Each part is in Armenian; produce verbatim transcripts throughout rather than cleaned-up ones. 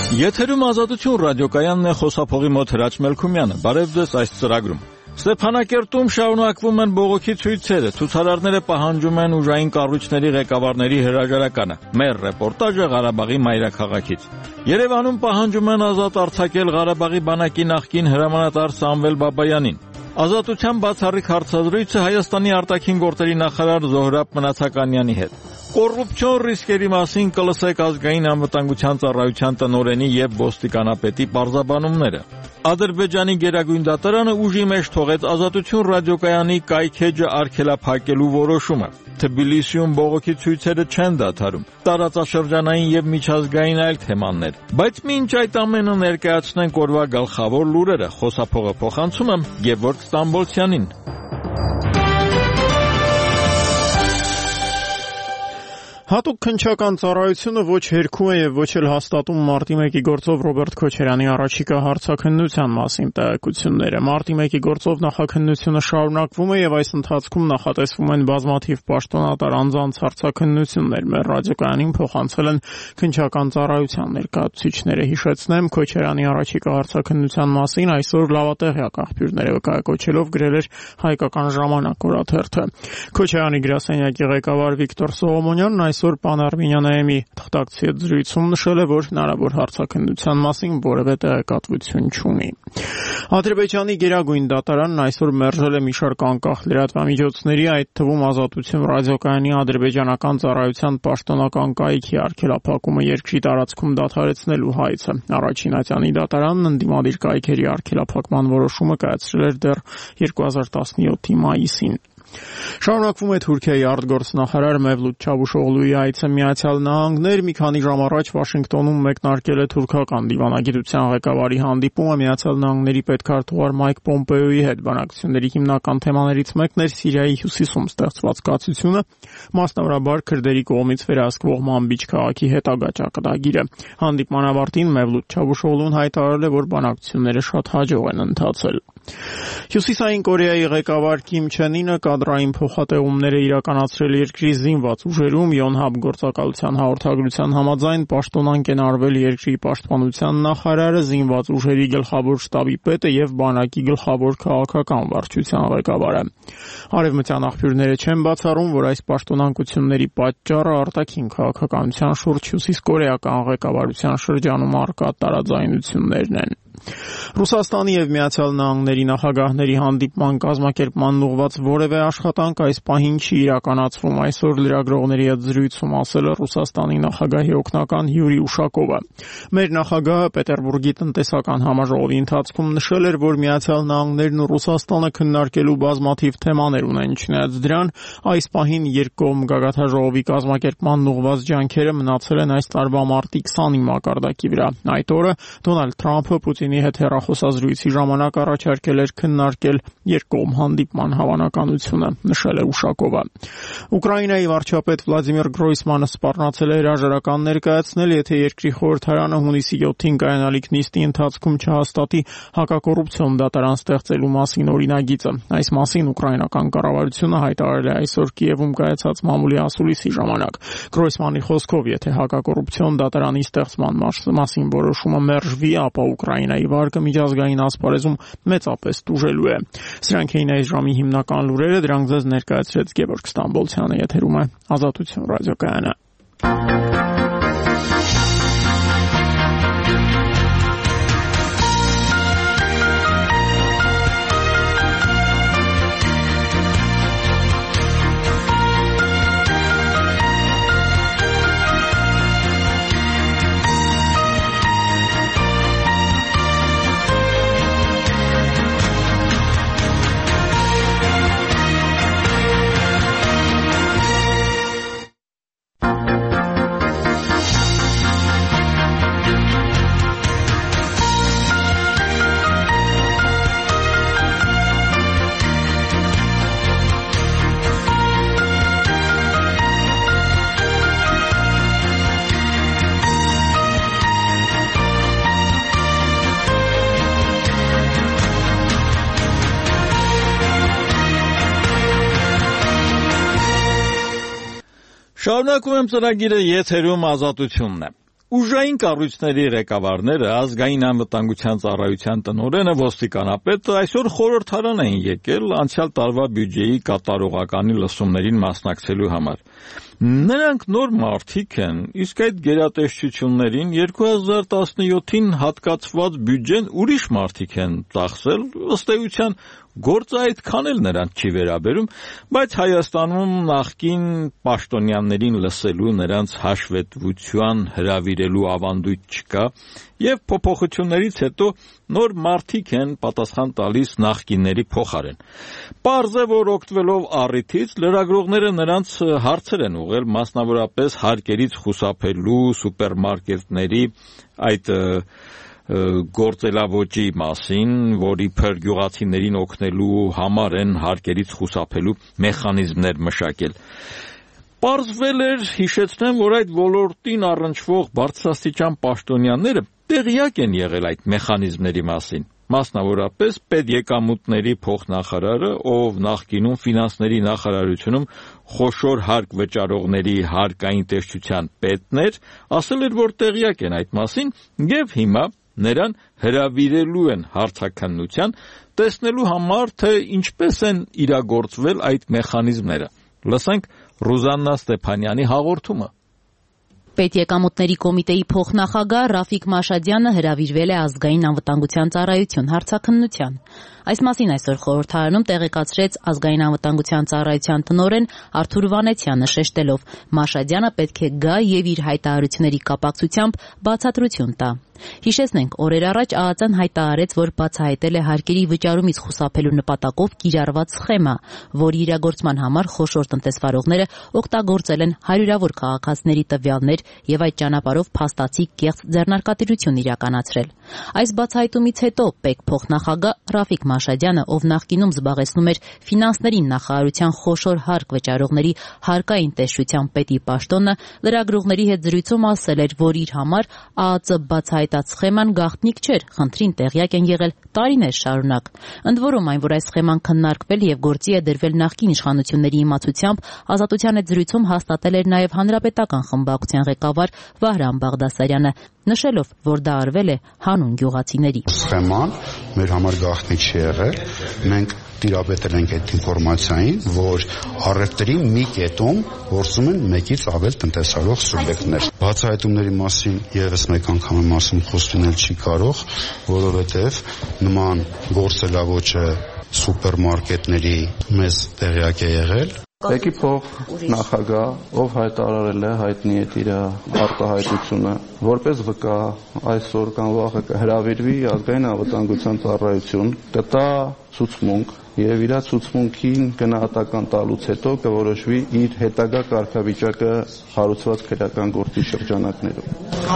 Եթերում Ազատություն ռադիոկայանն է, խոսափողի մոտ Հրաչ Մելքումյանը։ Բարև ձեզ այս ծրագրում։ Ստեփանակերտում շարունակվում են բողոքի ցույցերը, ցուցարարները պահանջում են ուժային կառույցների ղեկավարների հրաժարականը։ Մեր ռեպորտաժը Ղարաբաղի մայրաքաղաքից։ Երևանում պահանջում են ազատ արձակել Ղարաբաղի բանակի նախկին հրամանատար Սամվել Բաբայանին։ Ազատության բացառիկ հարցազրույցը Հայաստանի արտաքին գործերի նախարար Զոհրաբ Մնացականյանի հետ։ Կոռուպցիոն ռիսկերի մասին կլսեք ազգային անվտանգության ծառայության տնօրենի եւ ոստիկանապետի պարզաբանումները։ Ադրբեջանի գերագույն դատարանը ուժի մեջ թողեց Ազատություն ռադիոկայանի կայքեջը արգելափակելու որոշումը։ Թբիլիսիում բողոքի ցույցերը չեն դադարում։ Տարածաշրջանային եւ միջազգային այլ թեմաներ։ Բայց մինչ այդ ամենը ներկայացնենք օրվա գլխավոր լուրերը, խոսափողը փոխանցում եմ Գևորգ Ստամբոլցյանին։ Հատուկ քննչական ծառայությունը ոչ հերքում է եւ ոչ էլ հաստատում մարտի մեկի գործով Ռոբերտ Քոչարյանի առաջիկա հարցաքննության մասին տեղեկությունները։ Մարտի մեկի գործով նախաքննությունը շարունակվում է եւ այս ընթացքում նախատեսվում են բազմաթիվ պաշտոնատար անձանց հարցաքննություններ։ Մեր ռադիոկայանին փոխանցել են քննչական ծառայության ներկայացուցիչները։ Հիշեցնեմ, Քոչարյանի առաջիկա հարցաքննության մասին այսօր լավատեղյակ աղբյուրները վկայակոչելով գրել էր Հայկական ժամանակ օրաթերթը։ Քոչարյանի գրասենյակի ղեկավար Վիկտոր Սողոմոնյանն այսօր Պանարմինյանայեմի թղթակցի հետ զրույցում նշել է, որ հնարավոր հարցաքննության մասին որևէ տեղեկատվություն չունի։ Ադրբեջանի գերագույն դատարանն այսօր մերժել է մի շարք անկախ լրատվամիջոցների, այդ թվում Ազատություն ռադիոկայանի ադրբեջանական ծառայության պաշտոնական կայքի արգելափակումը երկրի տարածքում դադարեցնելու հայցը։ Առաջին ատյանի դատարանն ընդդիմադիր կայքերի արգելափակման որոշումը կայացրել էր դեռ երկու հազար տասնյոթի մայիսին։ Շարունակվում է Թուրքիայի արտգործնախարար Մևլութ Չավուշօղլուի այցը Միացյալ Նահանգներ։ Մի քանի ժամ առաջ Վաշինգտոնում մեկնարկել է թուրքական դիվանագիտության ղեկավարի հանդիպումը Միացյալ Նահանգների պետքարտուղար Մայք Պոմպեոյի հետ։ Բանակցությունների հիմնական թեմաներից մեկն էր Սիրիայի հյուսիսում ստեղծված կացությունը, մասնավորաբար քրդերի կողմից վերահսկվող Մանբիջ քաղաքի հետագա ճակատագիրը։ Հանդիպման ավարտին Մևլութ Չավուշօղլուն հայտարարել է, որ բանակցությունները շատ հաջող են ընթացել։ Հյուսիսային Կորեայի ղեկավար Կիմ Չեն Ինը կադրային փոխատեղումներ է իրականացրել երկրի զինված ուժերում։ Յոնհապ գործակալության հաղորդագրության համաձայն պաշտոնանկ են արվել երկրի պաշտպանության նախարարը, զինված ուժերի գլխավոր շտաբի պետը եւ բանակի գլխավոր քաղաքական վարչության ղեկավարը։ Արևմտյան աղբյուրները չեն բացառում, որ այս պաշտոնանկությունների պատճառը արտաքին քաղաքականության շուրջ հյուսիսկորեական ղեկավարության շրջանում առկա տարաձայնություններն են։ Ռուսաստանի եւ Միացյալ Նահանգների նախագահների հանդիպման կազմակերպման ուղղված որևէ աշխատանք այս պահին չի իրականացվում, այսօր լրագրողների հետ զրույցում ասել է Ռուսաստանի նախագահի օգնական Յուրի Ուշակովը։ Մեր նախագահը Պետերբուրգի տնտեսական համաժողովի ընթացքում նշել էր, որ Միացյալ Նահանգներն ու Ռուսաստանը քննարկելու բազմաթիվ թեմաներ ունեն, չնայած դրան այս պահին երկկողմ գագաթաժողովի կազմակերպման ուղղված ջանքերը մնացել են այս տարվա մարտի քսանի մակարդակի վրա։ Այդ օրը Դոնալդ Թրամփը Պուտինի հետ հեռախոսազրույցի ժամանակ առաջարկել էր քննարկել երկկողմ հանդիպման հավանականությունը, նշել է Ուշակովը։ Ուկրաինայի վարչապետ Վլադիմիր Գրոյսմանը սպառնացել է հրաժարական ներկայացնել, եթե երկրի խորհրդարանը հունիսի յոթին կայանալիք նիստի ընթացքում չհաստատի հակակոռուպցիոն դատարան ստեղծելու մասին օրինագիծը։ Այս մասին ուկրաինական կառավարությունը հայտարարել է այսօր Կիևում կայացած մամուլի ասուլիսի ժամանակ։ Գրոյսմանի խոսքով, եթե հակակոռուպցիոն դատարանի ստեղծման մասին որոշումը մերժվի, ապա Ուկրաինայի վարկը միջազգային ասպարեզում մեծապես տուժելու է։ Սրանք էին այս ժամի հիմնական լուրերը, դրանք ձեզ ներկայացրեց Գևորգ Ստամբոլցյանը, եթերում է Ազատություն ռադիոկայանը։ Շարունակում եմ ծրագիրը, եթերում Ազատությունն է։ Ուժային կառույցների ղեկավարները, ազգային անվտանգության ծառայության տնօրենը, ոստիկանապետը այսօր խորհրդարան էին եկել անցյալ տարվա բյուջեի կատարողականի լսումներին մասնակցելու համար։ Նրանք նոր մարդիկ են, իսկ այդ գերատեսչություններին երկու հազար տասնյոթին հատկացված բյուջեն ուրիշ մարդիկ են ծախսել, ըստ էության գործը այդքան էլ նրանց չի վերաբերում, բայց Հայաստանում նախկին պաշտոնյաներին լսելու, նրանց հաշվետվության հրավիրելու ավանդույթ չկա, եւ փոփոխություններից հետո նոր մարդիկ են պատասխան տալիս նախկինների փոխարեն։ Պարզ է, որ օգտվելով առիթից լրագրողները նրանց հարցեր են ուղղել, մասնավորապես հարկերից խուսափելու սուպերմարկետների այդ գործելավոճի մասին, որի փր գյուղացիներին օգնելու համար են հարկերից խուսափելու մեխանիզմներ մշակել։ Պարզվել էր, հիշեցնեմ, որ այդ ոլորտին առնչվող բարձրաստիճան պաշտոնյաները տեղյակ են եղել այդ մեխանիզմների մասին, մասնավորապես պետեկամուտների փոխնախարարը, ով նախկինում ֆինանսների նախարարությունում խոշոր հարկ վճարողների հարկային տեսչության պետն էր, ասել էր, որ տեղյակ են այդ մասին եւ հիմա նրան հրավիրելու են հարցաքննության, տեսնելու համար, թե ինչպես են իրագործվել այդ մեխանիզմները։ Լսենք Ռուզաննա Ստեփանյանի հաղորդումը։ Պետեկամուտների կոմիտեի փոխնախագահ Ռաֆիկ Մաշադյանը հրավիրվել է ազգային անվտանգության ծառայություն հարցաքննության։ Այս մասին այսօր խորհրդարանում տեղեկացրեց ազգային անվտանգության ծառայության տնօրեն Արթուր Վանեցյանը, շեշտելով, Մաշադյանը պետք է գա եւ իր հայտարարությունների կապակցությամբ բացատրություն տա։ Հիշեցնենք, օրեր առաջ ԱԱԾ-ն հայտարարեց, որ բացահայտել է հարկերի վճարումից խուսափելու նպատակով կիրառված սխեմա, որի իրագործման համար խոշոր տնտեսվարողները օգտագործել են հարյուրավոր քաղաքացիների տվյալներ եւ այդ ճանապարհով փաստացի կեղծ ձեռնարկատիրություն իրականացրել։ Այս բացահայտումից հետո ՊԵԿ փոխնախագահ Ռաֆիկ Մաշադյանը, ով նախկինում զբաղեցնում էր ֆինանսների նախարարության խոշոր հարկ վճարողների հարկային տեսչության պետի պաշտոնը, լրագրողների հետ զրույցում ասել էր, որ իր համար ԱԱԾ բացահայտած սխեման գաղտնիք չէր, խնդրին տեղյակ են եղել տարիներ շարունակ։ Ընդ որում, այն, որ այս սխեման քննարկվել եւ գործի է դրվել նախկին իշխանությունների իմացությամբ, Ազատության հետ զրույցում հաստատել էր նաեւ հանրապետական խմբակցության ղեկավար Վահրամ Բաղդասարյանը, նշելով, որ դա արվել է հանուն գյուղացիների։ Սխեման մեր համար գաղտնիք չի եղել, մենք տիրապետել ենք այդ ինֆորմացիային, որ առևտրի մի կետում գործում են մեկից ավել տնտեսարող սուբյեկտներ։ Բացահայտումների մասին եւս մեկ անգամ եմ ասում, խոստումել չի կարող, որովհետեւ նման գործելավոճը սուպերմարկետների մեզ տեղյակ է եղել։ ՊԵԿ-ի փոխ նախագահ, ով հայտարարել է, հայտնի է իր արտահայտությունը, որպես վկա այսօր կամ վաղը կհրավիրվի ազգային անվտանգության ծառայություն, կտա ցուցմունք եւ իր ցուցմունքին գնահատական տալուց հետո կորոշվի իր հետագա կարգավիճակը հարուցված քրեական գործի շրջանակներում։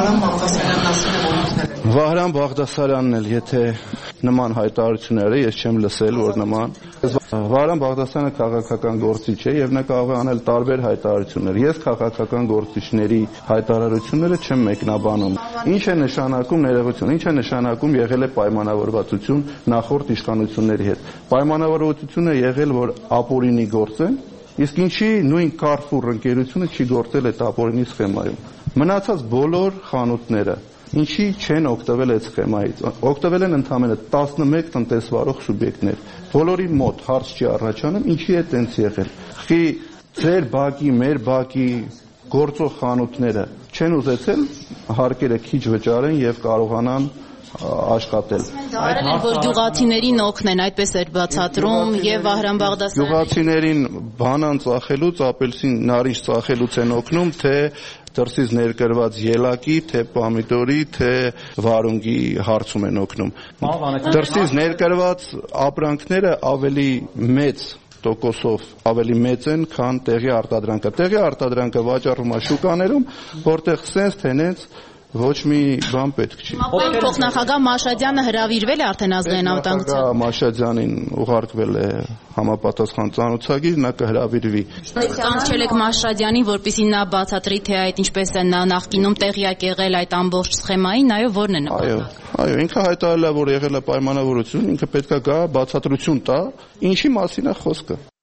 Վահրամ Բաղդասարյանն էլ, եթե նման հայտարարությունները ես չեմ լսել, որ նման Վահրամ Բաղդասարյանը քաղաքական գործիչ է եւ նա կարող է անել տարբեր հայտարարություններ։ Ես քաղաքական գործիչների հայտարարությունները չեմ մեկնաբանում։ Ինչ է նշանակում ներողություն, ինչ է նշանակում եղել է պայմանավորվածություն նախորդ իշխանությունների հետ։ Պայմանավորվածությունը եղել, որ ապօրինի գործեն, իսկ ինչի նույն Carrefour ընկերությունը չի գործել այդ ապօրինի սխեմայում։ Մնացած բոլոր խանութները ինչի չեն օգտվել այդ սխեմայից։ Օգտվել են ընդամենը տասնմեկ տնտեսվարող սուբյեկտներ։ Բոլորի մոտ հարց չի առաջանում, ինչի է տենց եղել։ Խի ձեր բակի, մեր բակի գործող խանութները չեն ուզեցել հարկերը քիչ վճարեն եւ կարողանան աշխատել։ Դարել են, որ գյուղացիներին օգնեն, այդպես էր բացատրում եւ Վահրամ Բաղդասարյանը։ Գյուղացիներին բանան ծախելուց, ապելսին նարինջ ծախելուց են օգնում, թե դրսից ներկրված ելակի, թե պոմիդորի, թե վարունգի հարցում են օգնում։ Դրսից ներկրված ապրանքները ավելի մեծ տոկոսով ավելի մեծ են, քան տեղի արտադրանքը։ Տեղի արտադրանքը վաճառվում է շուկաներում, որտեղ սենց թենենց ոչ մի բան պետք չի։ ՊԵԿ փոխնախագահ Մաշադյանը հրավիրվել է արդեն ազգային անվտանգության։ Մաշադյանին ուղարկվել է համապատասխան ծանոթագիր, նա կհրավիրվի։ Կանչել եք Մաշադյանին, որպեսզի նա բացատրի, թե այդ ինչպես է նա նախկինում տեղյակ եղել այդ ամբողջ սխեմային, այո, որն է նպատակը։ Այո, այո, ինքը հայտարարել է, որ եղել է պայմանավորություն, ինքը պետք է գա բացատրություն տա, ինչի մասին է խոսքը։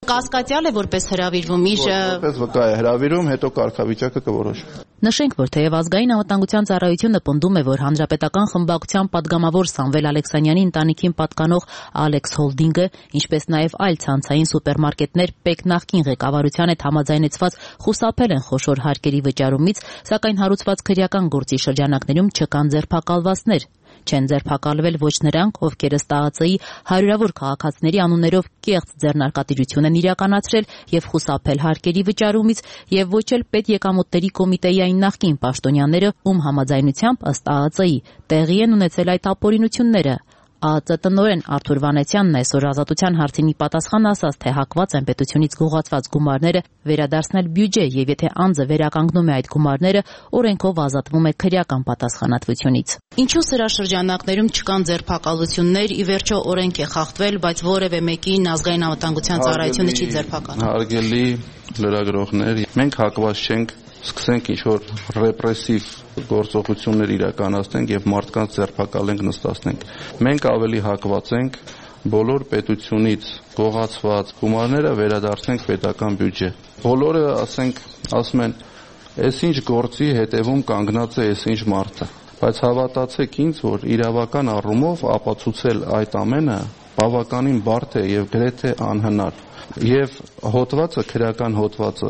կասկածյալ է որպես հրավիրվում, իր որպես վկա է հրավիրում, հետո կարգավիճակը կորոշվի։ Նշենք, որ թեև ազգային անվտանգության ծառայությունը պնդում է, որ հանրապետական խմբակցության падգամավոր Սամվել Ալեքսանյանի ընտանիքին պատկանող Alex Holding-ը, ինչպես նաև այլ ցանցային սուպերմարկետներ ՊԵԿ նախկին ղեկավարության հետ համաձայնեցված խուսափել են խոշոր հարկերի վճարումից, սակայն հարուցված քրեական գործի շրջանակներում չկան ձերբակալվածներ։ Չեն ձերբակալվել ոչ նրանք, ովքեր ըստ ԱԱԾ-ի հարյուրավոր քաղաքացիների անուններով կեղծ ձեռնարկատիրություն են իրականացրել եւ խուսափել հարկերի վճարումից, եւ ոչ էլ պետեկամուտների կոմիտեի այն նախկին պաշտոնյաները, ում համաձայնությամբ ըստ ԱԱԾ-ի տեղի են ունեցել այդ ապօրինությունները։ ԱԱԾ տնօրեն Արթուր Վանեցյանն այսօր Ազատության հարցին ի պատասխան ասաց, թե հակված են պետությունից գողացված գումարները վերադարձնել բյուջե եւ եթե անձը վերականգնում է այդ գումարները, օրենքով ազատվում է քրեական պատասխանատվությունից։ Ինչու սրա շրջանակներում չկան ձերբակալություններ, ի վերջո օրենք է խախտվել, բայց որևէ մեկին ազգային անվտանգության ծառայությունը չի ձերբակալում։ Հարգելի լրագրողներ, մենք հակված չենք սկսենք ինչ-որ ռեպրեսիվ գործողություններ իրականացնենք եւ մարդկանց ձերբակալենք, նստացնենք։ Մենք ավելի հակված ենք բոլոր պետությունից գողացված գումարները վերադարձնենք պետական բյուջե։ Բոլորը, ասենք, ասում են, «Էս ինչ գործի հետևում կանգնած է էս ինչ մարդը»։ Բայց հավատացեք ինձ, որ իրավական առումով ապացուցել այդ ամենը բավականին բարդ է եւ գրեթե անհնար։ Եվ հոդվածը, քրեական հոդվածը,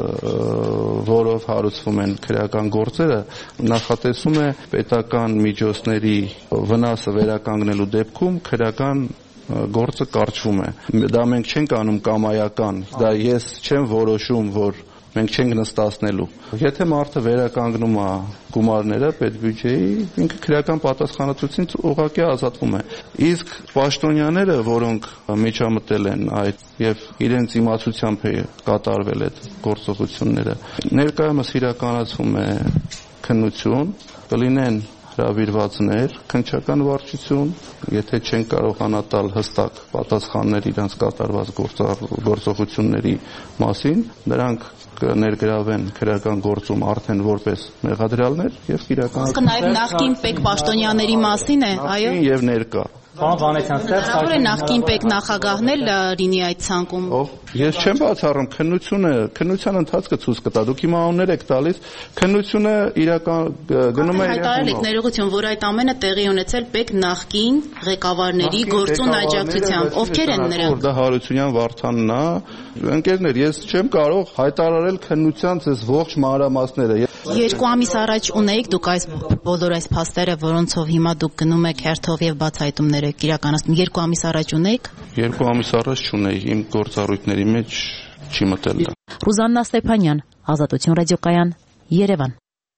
որով հարուցվում են քրեական գործերը, նախատեսում է պետական միջոցների վնասը վերականգնելու դեպքում քրեական գործը կարճվում է։ Դա մենք չենք անում կամայական, դա ես չեմ որոշում, որ մենք չենք նստացնելու։ Եթե մարդը վերականգնում է գումարները պետբյուջեի, ինքը քրեական պատասխանատվությունից ուղղակի ազատվում է։ Իսկ պաշտոնյաները, որոնք միջամտել են այդ եւ իրենց իմացությամբ է կատարվել այդ գործողությունները, ներկայումս իրականացվում է քննություն, կլինեն հրավիրվածներ, քննչական վարչություն, եթե չեն կարողանա տալ հստակ պատասխաններ իրենց կատարված գործողությունների մասին, նրանք կներգրավեն քրեական գործում արդեն որպես մեղադրյալներ եւ իրականացնեն։ Իսկ նաեւ նախկին ՊԵԿ պաշտոնյաների մասին է, այո։ Եվ ներկա։ Պարոն Վանեցյան, Որը նախկին ՊԵԿ նախագահն էլ լինի այդ ցանկում։ Ես չեմ բացառում, քննությունը, քննության ընթացքը ցույց կտա։ Դուք իմ անուններ եք տալիս, քննությունը իրական գնում է իր հայտարարեք ներողություն, որ այդ ամենը տեղի ունեցել ՊԵԿ նախկին ղեկավարների գործուն աջակցությամբ։ Ովքեր են նրանք։ Դա Հարությունյան Վարդանն է։ Ընկերներ, ես չեմ կարող հայտարարել քննության այս ողջ մանրամասները։ Երկու ամիս առաջ ունեիք դուք այս բոլոր այս փաստերը, որոնցով հիմա դուք գնում եք հերթով եւ բացահայտումներ եք իրականացնում։ Երկու ամիս առաջ ունեիք։ Երկու ամիս առաջ չունեի, իմ գործառույթների մեջ չի մտել դա։ Ռուզաննա Ստեփանյան, Ազատություն ռադիոկայան, Երևան։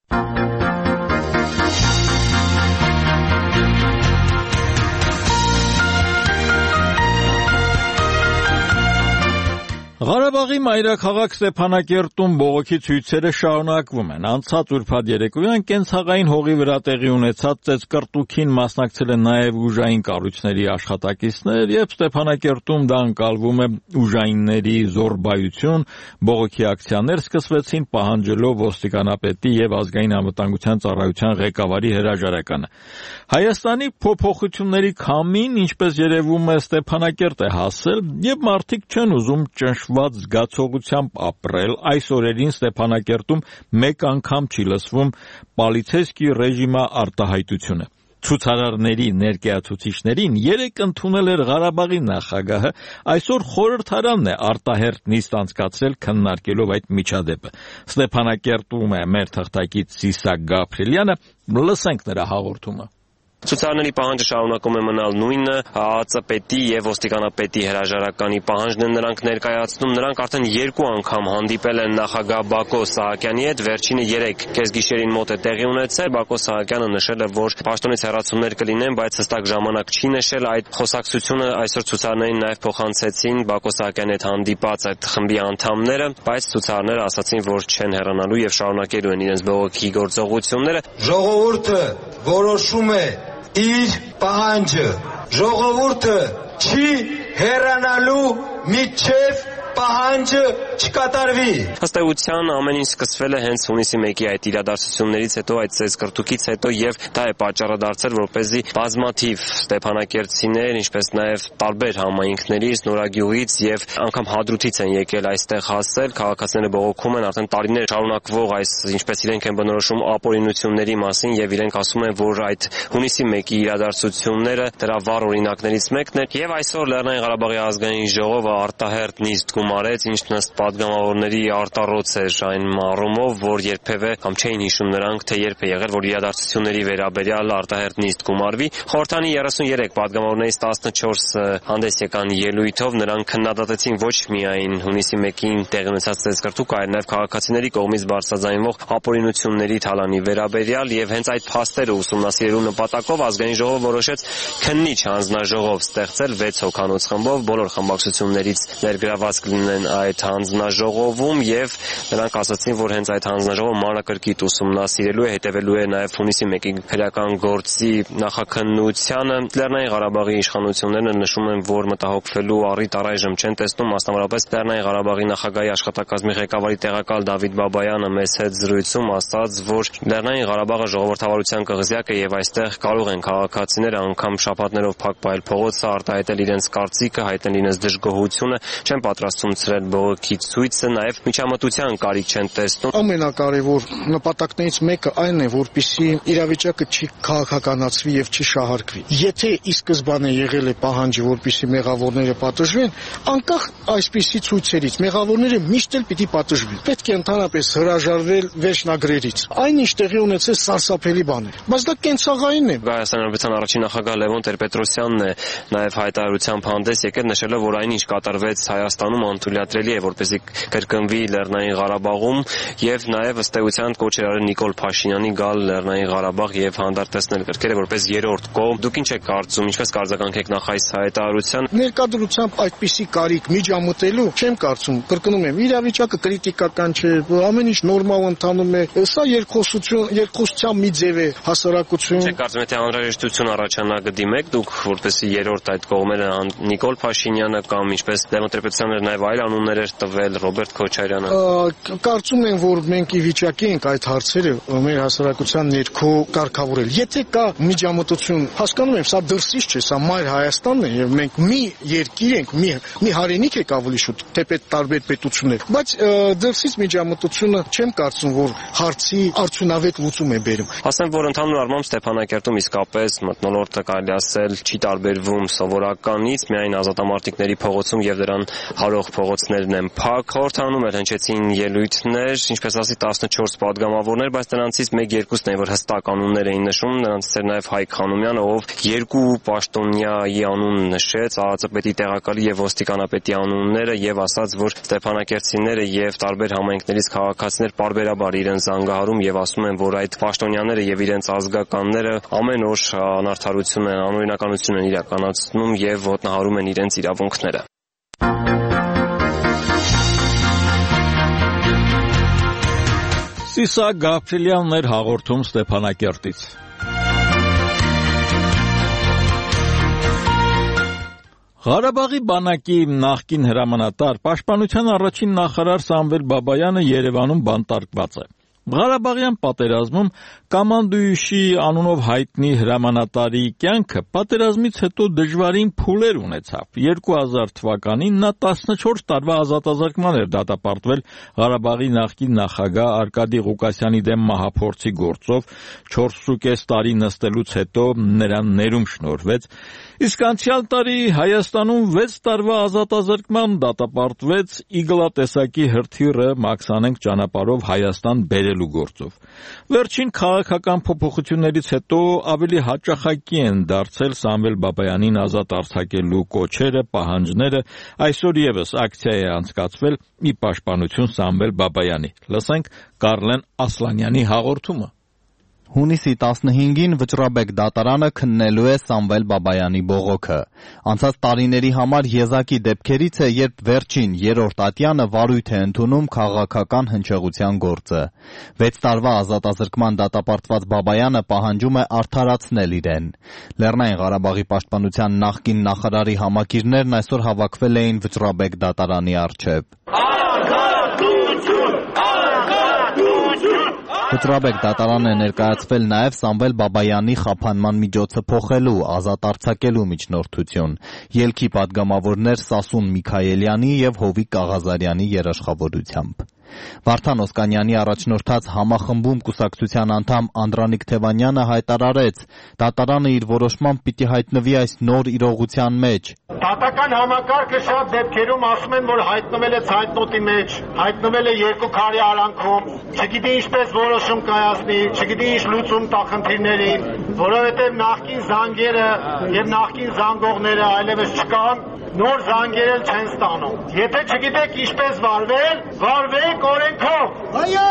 Ղարաբաղի մայրաքաղաք Ստեփանակերտում բողոքի ցույցերը շարունակվում են։ Անցած ուրբաթ երեկոյան կենցաղային հողի վրա տեղի ունեցած ծեծկռտուքին մասնակցել են նաև ուժային կառույցների աշխատակիցներ, եւ Ստեփանակերտում դա ընկալվում է ուժայինների զորբայություն։ Բողոքի ակցիաներ սկսվեցին պահանջելով ոստիկանապետի եւ ազգային անվտանգության ծառայության ղեկավարի հրաժարականը։ Հայաստանի փոփոխությունների քամին, ինչպես երևում է, Ստեփանակերտ է հասել եւ մարդիկ չեն ուզում ճնշված զգացողությամբ ապրել։ Այս օրերին Ստեփանակերտում մեկ անգամ չի լսվում պոլիցեյսկի ռեժիմա արտահայտությունը։ Ցուցարարների ներկայացուցիչներին երեկ ընդունել էր Ղարաբաղի նախագահը, այսօր խորհրդարանն է արտահերթ նիստ անցկացրել քննարկելով այդ միջադեպը։ Ստեփանակերտում է մեր թղթակից Սիսակ Գաբրիելյանը, լսենք նրա հաղորդումը։ Ցուցարարների պահանջը շարունակում է մնալ նույնը, ԱԱԾ պետի եւ ոստիկանապետի հրաժարականի պահանջն են նրանք ներկայացնում։ Նրանք արդեն երկու անգամ հանդիպել են նախագահ Բակո Սահակյանի հետ, վերջինը երեք կեսգիշերին մոտ է տեղի ունեցել։ Բակո Սահակյանը նշել է, որ պաշտոնից հեռացումներ կլինեն, բայց հստակ ժամանակ չի նշել։ Այդ խոսակցությունը այսօր ցուցարարներին նաեւ փոխանցեցին Բակո Սահակյանի հետ հանդիպած այդ խմբի անդամները, բայց ցուցարարները ասացին, որ չեն հեռանալու եւ շարունակելու են իրենց բողոքի գործողությունները։ Ժողովուրդը որոշում է իր պահանջը, ժողովուրդը չի հեռանալու միջև պահանջը չկատարվի։ Ըստ էության ամեն ինչ սկսվել է հենց հունիսի մեկի այդ իրադարձություններից հետո, այդ ծեծկռտուքից հետո եւ դա է պատճառը դարձել, որպեսզի բազմաթիվ ստեփանակերտցիներ, ինչպես նաեւ տարբեր համայնքներից, Նորագյուղից եւ անգամ Հադրութից են եկել այստեղ հասել, քաղաքացիները բողոքում են արդեն տարիներ շարունակվող այս ինչպես իրենք են բնորոշում ապօրինությունների մասին եւ իրենք ասում են, որ այդ հունիսի մեկի իրադարձությունները դրա վառ օրինակներից մեկն է եւ այսօր Լեռնային Ղարաբաղի ազգային ժողովը արտահերտ նիստ գումարեց, ինչն ըստ պատգամավորների արտառոց էր այն առումով, որ երբևէ կամ չէին հիշում նրանք, թե երբ է եղել, որ իրադարձությունների վերաբերյալ արտահերտ նիստ գումարվի։ Խորհրդանի երեսուներեք պատգամավորներից տասնչորսը հանդես եկան ելույթով, նրանք քննադատեցին ոչ միայն հունիսի մեկին տեղի ունեցած ծեծկռտուք, այլ նաեւ քաղաքացիների կողմից բարձրաձայնվող ապօրինությունների թալանի վերաբերյալ եւ հենց այդ փաստերը ուսումնասիրելու նպատակով ազգային ժողովը որոշեց քննիչ հանձնաժողով ստեղծել վեց հոգանոց խմբով, բոլոր խմբակցություններից ներգրաված կլինեն այդ հանձնաժողովում եւ նրանք ասացին, որ հենց այդ հանձնաժողովը մանրակրկիտ ուսումնասիրելու է, հետևելու է նաեւ հունիսի մեկի քրեական գործի նախաքննությանը։ Լեռնային Ղարաբաղի իշխանությունները նշում են, որ մտահոգվելու առիթ առայժմ չեն տեսնում, մասնավորապես Լեռնային Ղարաբաղի նախագահի աշխատակազմի ղեկավարի տեղակալ Դավիթ Բաբայանը մեծ հետ զրույցում ասաց, որ Լեռնային Ղարաբաղը ժողովրդավարության կղզյակ է եւ այստեղ կարող են քաղաքացիները անգամ շաբաթներով փակ պահել փողոցը, արտահայտել իրենց կարծիքը, հայտնել իրենց դժգոհությունը, չեն պատրաստվում ցրել բողոքի ցույցը, նաեւ միջամտության կարիք չեն տեսնում։ Ամենակարևոր նպատակներից մեկը այն է, որպեսզի իրավիճակը չի քաղաքականացվի եւ չի շահարկվի։ Եթե ի սկզբանե եղել է պահանջը, որպեսզի մեղավորները պատժվեն, անկախ այսպիսի ցույցերից մեղավորները միշտ էլ պիտի պատժվեն։ Պետք է ընդհանրապես հրաժարվել վերջնագրերից։ Այնինչ տեղի ունեցել սարսափելի բան է, բայց դա կենցաղային է։ Հայաստանի Հանրապետության առաջին նախագահ Լևոն Տեր-Պետրոսյանն է նաեւ հայտարարությամբ հանդես եկել, նշելով, որ այնինչ կատարվեց Հայաստանում անթույլատրելի է, որպեսզի կրկնվի Լեռնային Ղարաբաղում եւ նաեւ ըստ էության կոչ էր արել Նիկոլ Փաշինյանի գալ Լեռնային Ղարաբաղ եւ հանդարտեցնել կրկերը որպես երրորդ կողմ։ Դուք ինչ եք կարծում, ինչպես կարձագանքեք նախ այս հայտարարության։ Ներկայությամբ այդպիսի կարիք միջամտելու չեմ կարծում, կրկնում եմ, իրավիճակը կրիտիկական չէ, ամեն ինչ նորմալ ընթանում է, սա երկխոսություն, երկխոսության մի ձև է, հասարակություն։ Չեք կարծում, թե անհրաժեշտություն առաջանա կդիմեք դուք, որպեսզի երրորդ այդ կողմերը Նիկոլ Փաշինյանը կամ ինչպես Լևոն Տեր-Պետրոսյանը նաեւ այլ անուններ էր տվել, Ռոբերտ Քոչարյանը։ Կարծում եմ, որ մենք ի վիճակի ենք այդ հարցերը մեր հասարակության ներքո կարգավորել։ Եթե կա միջամտություն, հասկանում եմ, սա դրսից չէ, սա մայր Հայաստանն է եւ մենք մի երկիր ենք, մի մի հայրենիք եք ավելի շուտ, թեպետ տարբեր պետություններ, բայց դրսից միջամտությունը չեմ կարծում, որ հարցի արդյունավետ լուծում է բերում։ Ասեմ, որ ընդհանուր առմամբ Ստեփանակերտում իսկապես մթնոլորտը կարելի ասել չի տարբերվում սովորականից, միայն ազատամարտիկների փողոցում եւ դրան հարող փողոցներն են փակ։ Խորհրդանում էլ հնչեցին ելույթներ, ինչպես ասի տասնչորս պատգամավորներ, բայց նրանցից մեկ-երկուսն են, որ հստակ անուններ էին նշում, նրանցից էր նաեւ Հայկ Խանոմյանը, ով երկու պաշտոնյայի անուն նշեց, ԱԱԾ-պետի տեղակալի եւ ոստիկանապետի անունները եւ ասաց, որ ստեփանակերտցիները եւ տարբեր համայնքներից քաղաքացիներ պարբերաբար իրեն զանգահարում եւ ասում են, որ այդ պաշտոնյաները եւ իրենց ազգականները ամեն օր անարդարություն են, անօրինականություն են իրականացնում եւ ոտնահարում են իրենց իրավունքները։ Սիսակ Գաբրիելյանն էր հաղորդում Ստեփանակերտից։ Ղարաբաղի բանակի նախկին հրամանատար, պաշտպանության առաջին նախարար Սամվել Բաբայանը Երևանում բանտարկված է։ Ղարաբաղյան պատերազմում կամանդույուշի անունով հայտնի հրամանատարի կյանքը պատերազմից հետո դժվարին փուլեր ունեցավ։ երկու հազար թվականին նա տասնչորս տարվա ազատազրկման էր դատապարտվել Ղարաբաղի նախկին նախագահ Արկադի Ղուկասյանի դեմ մահափորձի գործով, չորսուկես տարի նստելուց հետո նրան ներում շնորհվեց, իսկ անցյալ տարի Հայաստանում վեց տարվա ազատազրկման դատապարտվեց իգլատեսակի հրթիռը մաքսանենգ ճանապարհով Հայաստան բերելու գործով։ Վերջին քաղաքական փոփոխություններից հետո ավելի հաճախակի են դարձել Սամվել Բաբայանին ազատ արձակելու կոչերը, պահանջները, այսօր եւս ակցիա է անցկացվել ի պաշտպանություն Սամվել Բաբայանի։ Լսենք Կարլեն Ասլանյանի հաղորդումը։ Հունիսի տասնհինգին Վճռաբեկ դատարանը քննելու է Սամվել Բաբայանի բողոքը։ Անցած տարիների համար եզակի դեպքերից է, երբ վերջին երրորդ ատյանը վարույթ է ընդունում քաղաքական հնչեղության գործը։ Վեց տարվա ազատազրկման դատապարտված Բաբայանը պահանջում է արդարացնել իրեն։ Լեռնային Ղարաբաղի պաշտպանության նախկին նախարարի համակիրներն այսօր հավաքվել էին Վճռաբեկ դատարանի առջև։ Վճռաբեկ դատարան է ներկայացվել նաև Սամվել Բաբայանի խափանման միջոցը փոխելու, ազատ արձակելու միջնորդություն։ Ելքի պատգամավորներ Սասուն Միքայելյանի և Հովիկ Կաղազարյանի երաշխավորությամբ։ Վարդան Օսկանյանի առաջնորդած համախմբում կուսակցության անդամ Անդրանիկ Թևանյանը հայտարարեց. դատարանը իր որոշմամբ պիտի հայտնվի այս նոր իրողության մեջ։ Դատական համակարգը շատ դեպքերում ասում են, որ հայտնվել է ցայտնոտի մեջ, հայտնվել է երկու քարի արանքում, չգիտի ինչպես որոշում կայացնի, չգիտի ինչ լուծում տա խնդիրներին, որովհետև նախկին զանգերը եւ նախկին զանգողները այլևս չկան, նոր զանգեր էլ չեն ստանում։ Եթե չգիտեք ինչպես վարվել, վարվեք օրենքով։ Այո!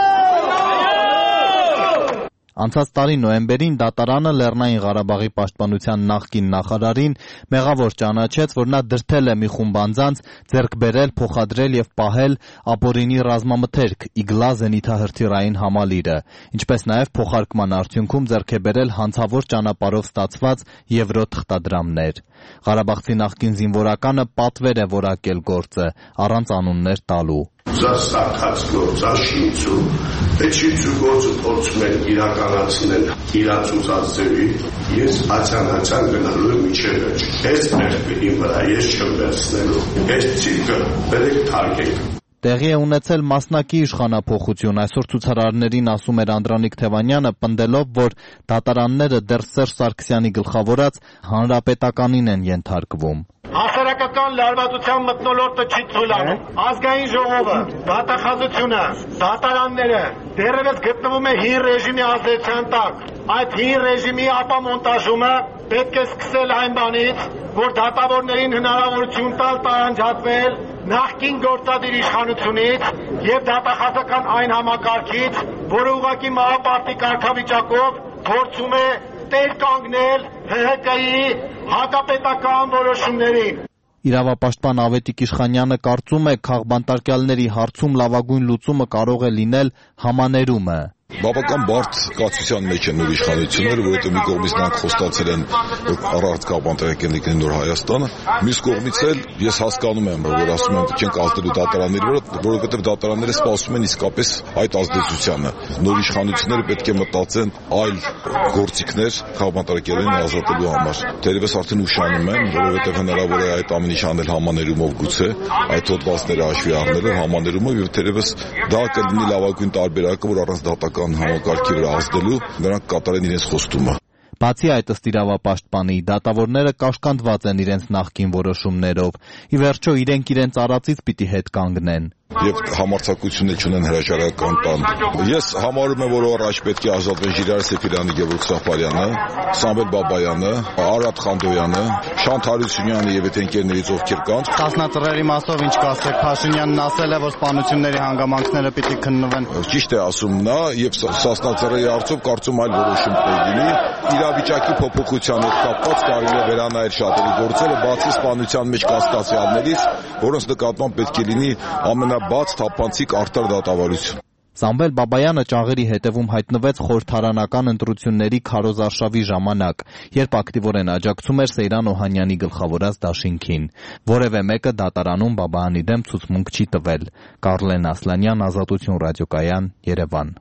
Անցած տարի նոյեմբերին դատարանը Լեռնային Ղարաբաղի պաշտպանության նախկին նախարարին մեղավոր ճանաչեց, որ նա դրդել է մի խումբ անձանց ձեռք բերել, փոխադրել և պահել ապօրինի ռազմամթերք Իգլա զենիթահրթիռային համալիրը, ինչպես նաև փոխարկման արդյունքում ձեռք է բերել հանցավոր ճանապարհով ստացված եվրո թղթադրամներ։ Ղարաբաղցի նախկին զինվորականը պատվեր է որակել գործը, առանց անուններ տալու։ Զաստակած գործ, աշինցու, էչիցու գործը փորձում են իրականացնել իրաց ուզած ձևի, ես ացան-ացան գնալու եմ միջև վերջ։ Ես մեղբի իմ վրա, ես չեմ վերցնելու, ես ցիկը բերեք թարգեք։ Տեղի է ունեցել մասնակի իշխանափոխություն, այսօր ցուցարարներին ասում էր Անդրանիկ Թևանյանը, պնդելով, որ դատարանները դեռ Սերժ Սարգսյանի գլխավորած հանրապետականին են ենթարկվում։ Հասարակական լարվածության մթնոլորտը չի ցույցանում։ Ազգային ժողովը, դատախազությունը, դատարանները դեռևս գտնվում է հին ռեժիմի ազդեցության տակ։ Այդ հին ռեժիմի ապամոնտաժումը պետք է սկսել այն բանից, որ դատավորներին հնարավորություն տալ տարանջատվել նախկին գործադիր իշխանությունից եւ դատախազական այն համակարգից, որը ուղղակի մահապարտի կարգավիճակով փորձում է տեր կանգնել Հ Հ Կ-ի հակապետական որոշումներին։ Իրավապաշտպան Ավետիք Իշխանյանը կարծում է, քաղբանտարկյալների հարցում լավագույն լուծումը կարող է լինել համաներումը։ Բավական բարդ կացության մեջ են նոր իշխանությունները, որովհետև մի կողմից նրանք խոստացել են, որ առանց քաղբանտարկյալների կլինի նոր Հայաստանը, մյուս կողմից էլ ես հասկանում եմ, որ ասում են չենք ազդելու դատարանների վրա, որովհետև դատարանները սպասում են իսկապես այդ ազդեցությանը։ Նոր իշխանությունները պետք է մտածեն այլ գործիքներ քաղբանտարկյալներին ազատելու համար։ Թերևս արդեն ուշանում են, որովհետև հնարավոր է այդ ամեն ինչ անել համաներումով գուցե, այդ հոդվածները հաշվի առնելով համաներումով եւ թերևս դա կլինի լավագույն տարբերակը, որ առանց դատական համակարգի վրա ազդելու նրանք կատարեն իրենց խոստումը։ Բացի այդ, ըստ իրավապաշտպանի, դատավորները կաշկանդված են իրենց նախկին որոշումներով։ Ի վերջո իրենք իրենց արածից պիտի հետ կանգնեն։ Եվ համարձակություն չունեն հրաժարական տան։ Ես համարում եմ, որ առաջ պետք է ազատվեն Ժիրայր Սեփիրյանը, Գևորգ Սաղպարյանը, Սամվել Բաբայանը, Արադ Խանդոյանը, Շանթ Հարությունյանը եւ այդ ընկերներից ովքեր կան։ Տասնածռերի մասով ինչ կասեք, Փաշինյանն ասել է, որ սպանությունների հանգամանքները պիտի քննվեն։ Ճիշտ է ասում նա, եւ Սասնածռերի հարցով կարծում այլ որոշում պետք լինի։ Իրավիճակի փոփոխության հետ կապված կարելի է վերանայել շատերի գործերը, բացի սպանության մեջ կասկածյալներից, որոնց նկատմամբ պետք է լինի ամենաբաց թափանցիկ արդար դատավարություն։ Սամվել Բաբայանը ճաղերի հետևում հայտնվեց խորհրդարանական ընտրությունների քարոզարշավի ժամանակ, երբ ակտիվորեն աջակցում էր Սեյրան Օհանյանի գլխավորած դաշինքին։ Որևէ մեկը դատարանում Բաբայանի դեմ ցուցմունք չի տվել։ Կարլեն Ասլանյան, Ազատություն ռադիոկայան, Երևան։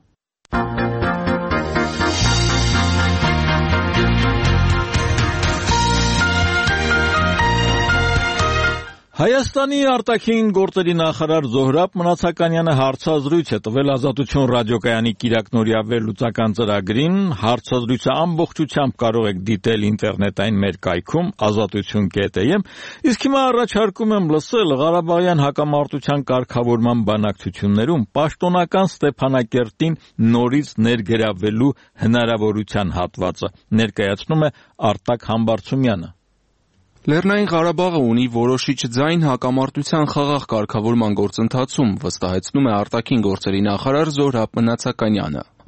Հայաստանի արտաքին գործերի նախարար Զոհրաբ Մնացականյանը հարցազրույց է տվել Ազատություն ռադիոկայանի կիրակնօրյա վերլուծական ծրագրին։ Հարցազրույցը ամբողջությամբ կարող եք դիտել ինտերնետային մեր կայքում ազատություն կետ է եմ, իսկ հիմա առաջարկում եմ լսել Ղարաբաղյան հակամարտության կարգավորման բանակցություններում պաշտոնական Ստեփանակերտին նորից ներգրավելու հնարավորության հատվածը։ Ներկայացնում է Արտակ Համբարձումյանը։ Լեռնային Ղարաբաղը ունի որոշիչ ձայն հակամարտության խաղաղ կարգավորման գործընթացում, վստահեցնում է արտաքին գործերի նախարար Զոհրաբ Մնացականյանը։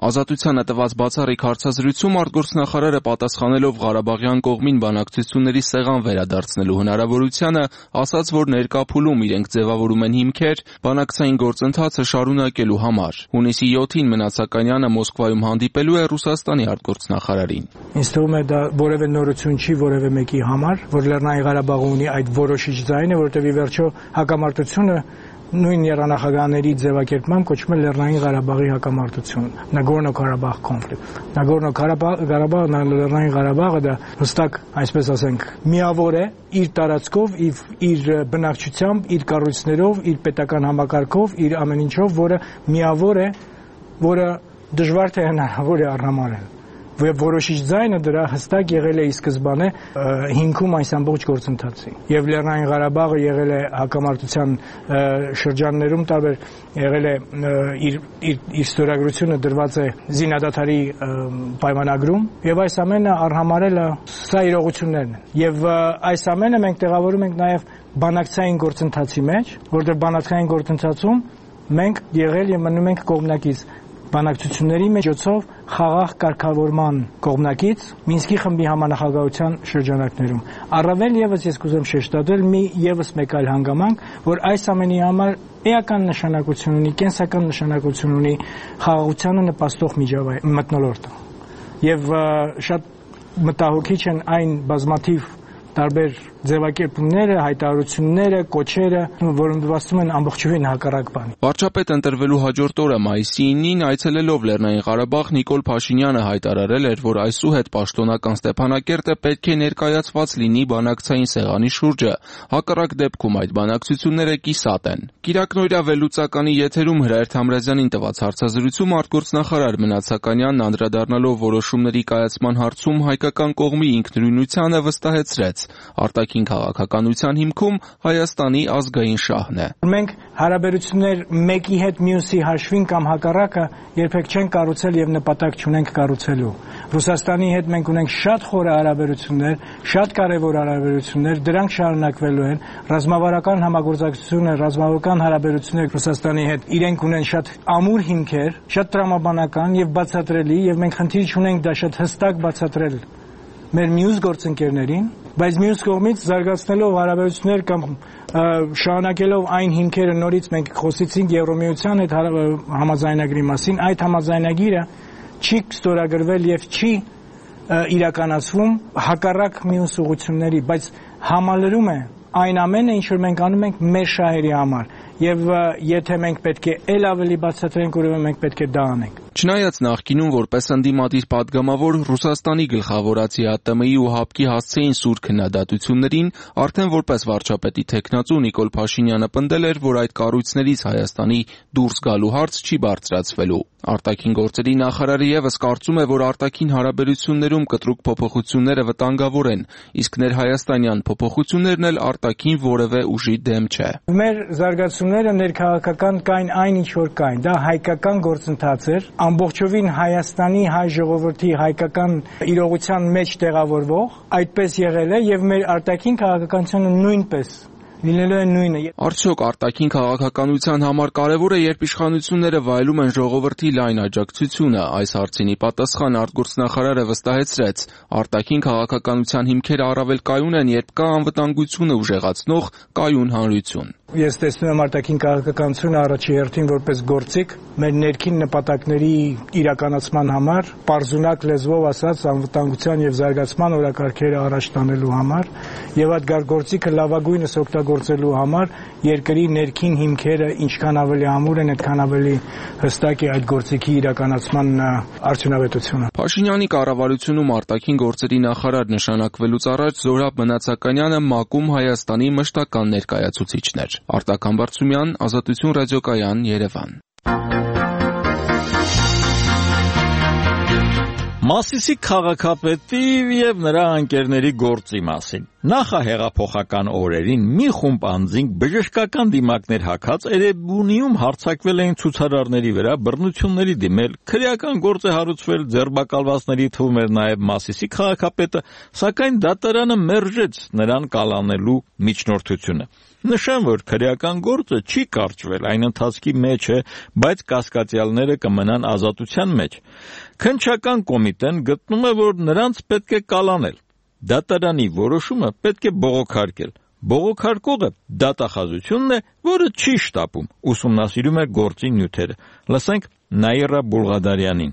Ազատությանը տված բացառիկ հարցազրույցում արտգործնախարարը պատասխանելով Ղարաբաղյան կողմին բանակցությունների սեղան վերադարձնելու հնարավորությանը ասաց, որ ներկա փուլում իրենք ձևավորում են հիմքեր բանակցային գործընթացը շարունակելու համար։ Հունիսի յոթին Մնացականյանը Մոսկվայում հանդիպելու է Ռուսաստանի արտգործնախարարին։ Ինձ թվում է դա որևէ նորություն չի որևէ մեկի համար, որ Լեռնային Ղարաբաղը ունի այդ որոշիչ ձայնը, որտեղ ի վերջո հակամարտությունը նույն երանախագահների ձևակերպման կոչվում է Լեռնային Ղարաբաղի հակամարտություն, Նագորնո-Ղարաբաղ conflict։ Նագորնո-Ղարաբաղը, Լեռնային Ղարաբաղը դա հստակ, այսպես ասենք, միավոր է իր տարածքով, իր բնակչությամբ, իր կառույցներով, իր պետական համակարգով, իր ամեն ինչով, որը միավոր է, որը դժվար թե հնարավոր է առնամարել։ Որոշիչ ձայնը դրա հստակ եղել է ի սկզբանե հիմքում այս ամբողջ գործընթացի։ Եվ Լեռնային Ղարաբաղը եղել է հակամարտության շրջաններում տարբեր եղել է իր իր ստորագրությունը դրված է զինադադարի պայմանագրում եւ այս ամենը առհամարել է սա իրողություններն են։ Եվ այս ամենը մենք տեղավորում ենք նաեւ բանակցային գործընթացի մեջ, որտեղ բանակցային գործընթացում մենք եղել եւ մնում ենք կողմնակից բանակցությունների միջոցով խաղաղ կարգավորման կողմնակից Մինսկի խմբի համանախագահության շրջանակներում։ Առավել եւս ես կուզեմ շեշտադրել մի եւս մեկ այլ հանգամանք, որ այս ամենի համար էական նշանակություն ունի, կենսական նշանակություն ունի խաղաղությանը նպաստող մթնոլորտը։ Եվ շատ մտահոգիչ են այն բազմաթիվ տարբեր ձևակերպումները, հայտարարությունները, կոչերը, որոնք նվաստում են ամբողջովին հակառակ բանի։ Վարչապետ ընտրվելու հաջորդ օրը մայիսի ինին այցելելով Լեռնային Ղարաբաղ Նիկոլ Փաշինյանը հայտարարել էր, որ այսուհետ պաշտոնական Ստեփանակերտը պետք է ներկայացված լինի բանակցային սեղանի շուրջը, հակառակ դեպքում այդ բանակցությունները կիսատ են։ Կիրակնօրյա վերլուծականի եթերում Հրայր Թամրազյանին տված հարցազրույցում արտգործնախարար Մնացականյանն անդրադառնալով որոշումների կայացման հարցում հայկական կողմի ինքնուրույնությանը վստահեցրեց, արտաքին քաղաքականության հիմքում Հայաստանի ազգային շահն է։ Մենք հարաբերություններ մեկի հետ մյուսի հաշվին կամ հակառակը երբեք չենք կառուցել եւ նպատակ չունենք կառուցելու։ Ռուսաստանի հետ մենք ունենք շատ խորը հարաբերություններ, շատ կարեւոր հարաբերություններ, դրանք շարունակվելու են։ Ռազմավարական համագործակցությունը, ռազմավարական հարաբերությունները Ռուսաստանի հետ իրենք ունեն շատ ամուր հիմքեր, շատ տրամաբանական եւ բացատրելի եւ մենք խնդիր չունենք դա շատ հստակ բացատրել մեր մյուս գործընկերներին, բայց մյուս կողմից զարգացնելով հարաբերություններ կամ շարունակելով այն հիմքերը նորից մենք խոսեցինք Եվրոմիության հետ համաձայնագրի մասին, այդ համաձայնագիրը չի ստորագրվել եւ չի իրականացվում հակառակ մյուս ուղղությունների, բայց համալրում է այն ամենը, ինչ որ մենք անում ենք մեր շահերի համար եւ եթե մենք պետք է ել ավելի բացատրենք, ուրեմն մենք պետք է դա անենք։ Չնայած նախկինում որպես ընդդիմադիր падգամավոր Ռուսաստանի գլխավոր ԱՏՄ-ի ու ՀԱՊԿ-ի հասցեին սուր քննադատություններին, արդեն որպես վարչապետի թեկնածու Նիկոլ Փաշինյանը պնդել էր, որ այդ կառույցներից Հայաստանի դուրս գալու հարց չի բարձրացվելու։ Արտաքին գործերի նախարարը եւս կարծում է, որ արտաքին հարաբերություններում կտրուկ փոփոխությունները վտանգավոր են, իսկ ներհայաստանյան փոփոխություններն էլ արտաքին որևէ ուժի դեմ չէ։ Մեր զարգացումները ներքաղաքական կային այն ինչ որ կային, դա հայկական գործընթաց էր, ամբողջովին Հայաստանի հայ ժողովրդի հայկական իրողության մեջ տեղավորվող, այդպես եղել է եւ մեր արտաքին քաղաքականությունը նույնպես լինելու է նույնը։ Արդյոք արտաքին քաղաքականության համար կարևոր է, երբ իշխանությունները վայելում են ժողովրդի լայն աջակցությունը։ Այս հարցին ի պատասխան արտգործնախարարը վստահեցրեց, արտաքին քաղաքականության հիմքերը առավել կայուն են, երբ կա անվտանգությունը ուժեղացնող կայուն հանրություն։ Ես տեսնում եմ արտաքին քաղաքականությունը առաջի հերթին որպես գործիք մեր ներքին նպատակների իրականացման համար, պարզունակ լեզվով ասած անվտանգության եւ զարգացման օրակարգերը առաջ տանելու համար եւ այդ գործիքը լավագույնս օգտագործելու համար երկրի ներքին հիմքերը ինչքան ավելի ամուր են, այդքան ավելի հստակ է այդ գործիքի իրականացման արդյունավետությունը։ Փաշինյանի կառավարությունում արտաքին գործերի նախարար նշանակվելուց առաջ Զորաբ Մնացականյանը ՄԱԿ-ում Հայաստանի մշտական ներկայացուցիչն էր։ Արտակ Համբարձումյան, Ազատություն ռադիոկայան, Երևան։ Մասիսի քաղաքապետի եւ նրա ընկերների գործի մասին։ Նախահեղափոխական օրերին մի խումբ անձինք բժշկական դիմակներ հագած Էրեբունիում հարձակվել էին ցուցարարների վրա, բռնությունների դիմել, քրեական գործ է հարուցվել, ձերբակալվածների թվում էր նաեւ Մասիսի քաղաքապետը, սակայն դատարանը մերժեց նրան կալանելու միջնորդությունը։ Նշեմ, որ քրեական գործը չի կարճվել, այն ընթացքի մեջ է, բայց կասկածյալները կմնան ազատության մեջ։ Քննչական կոմիտեն գտնում է, որ նրանց պետք է կալանել։ Դատարանի որոշումը պետք է բողոքարկել։ Բողոքարկողը դատախազությունն է, որը չի շտապում, ուսումնասիրում է գործի նյութերը։ Լսենք Նաիրա Բուլղադարյանին։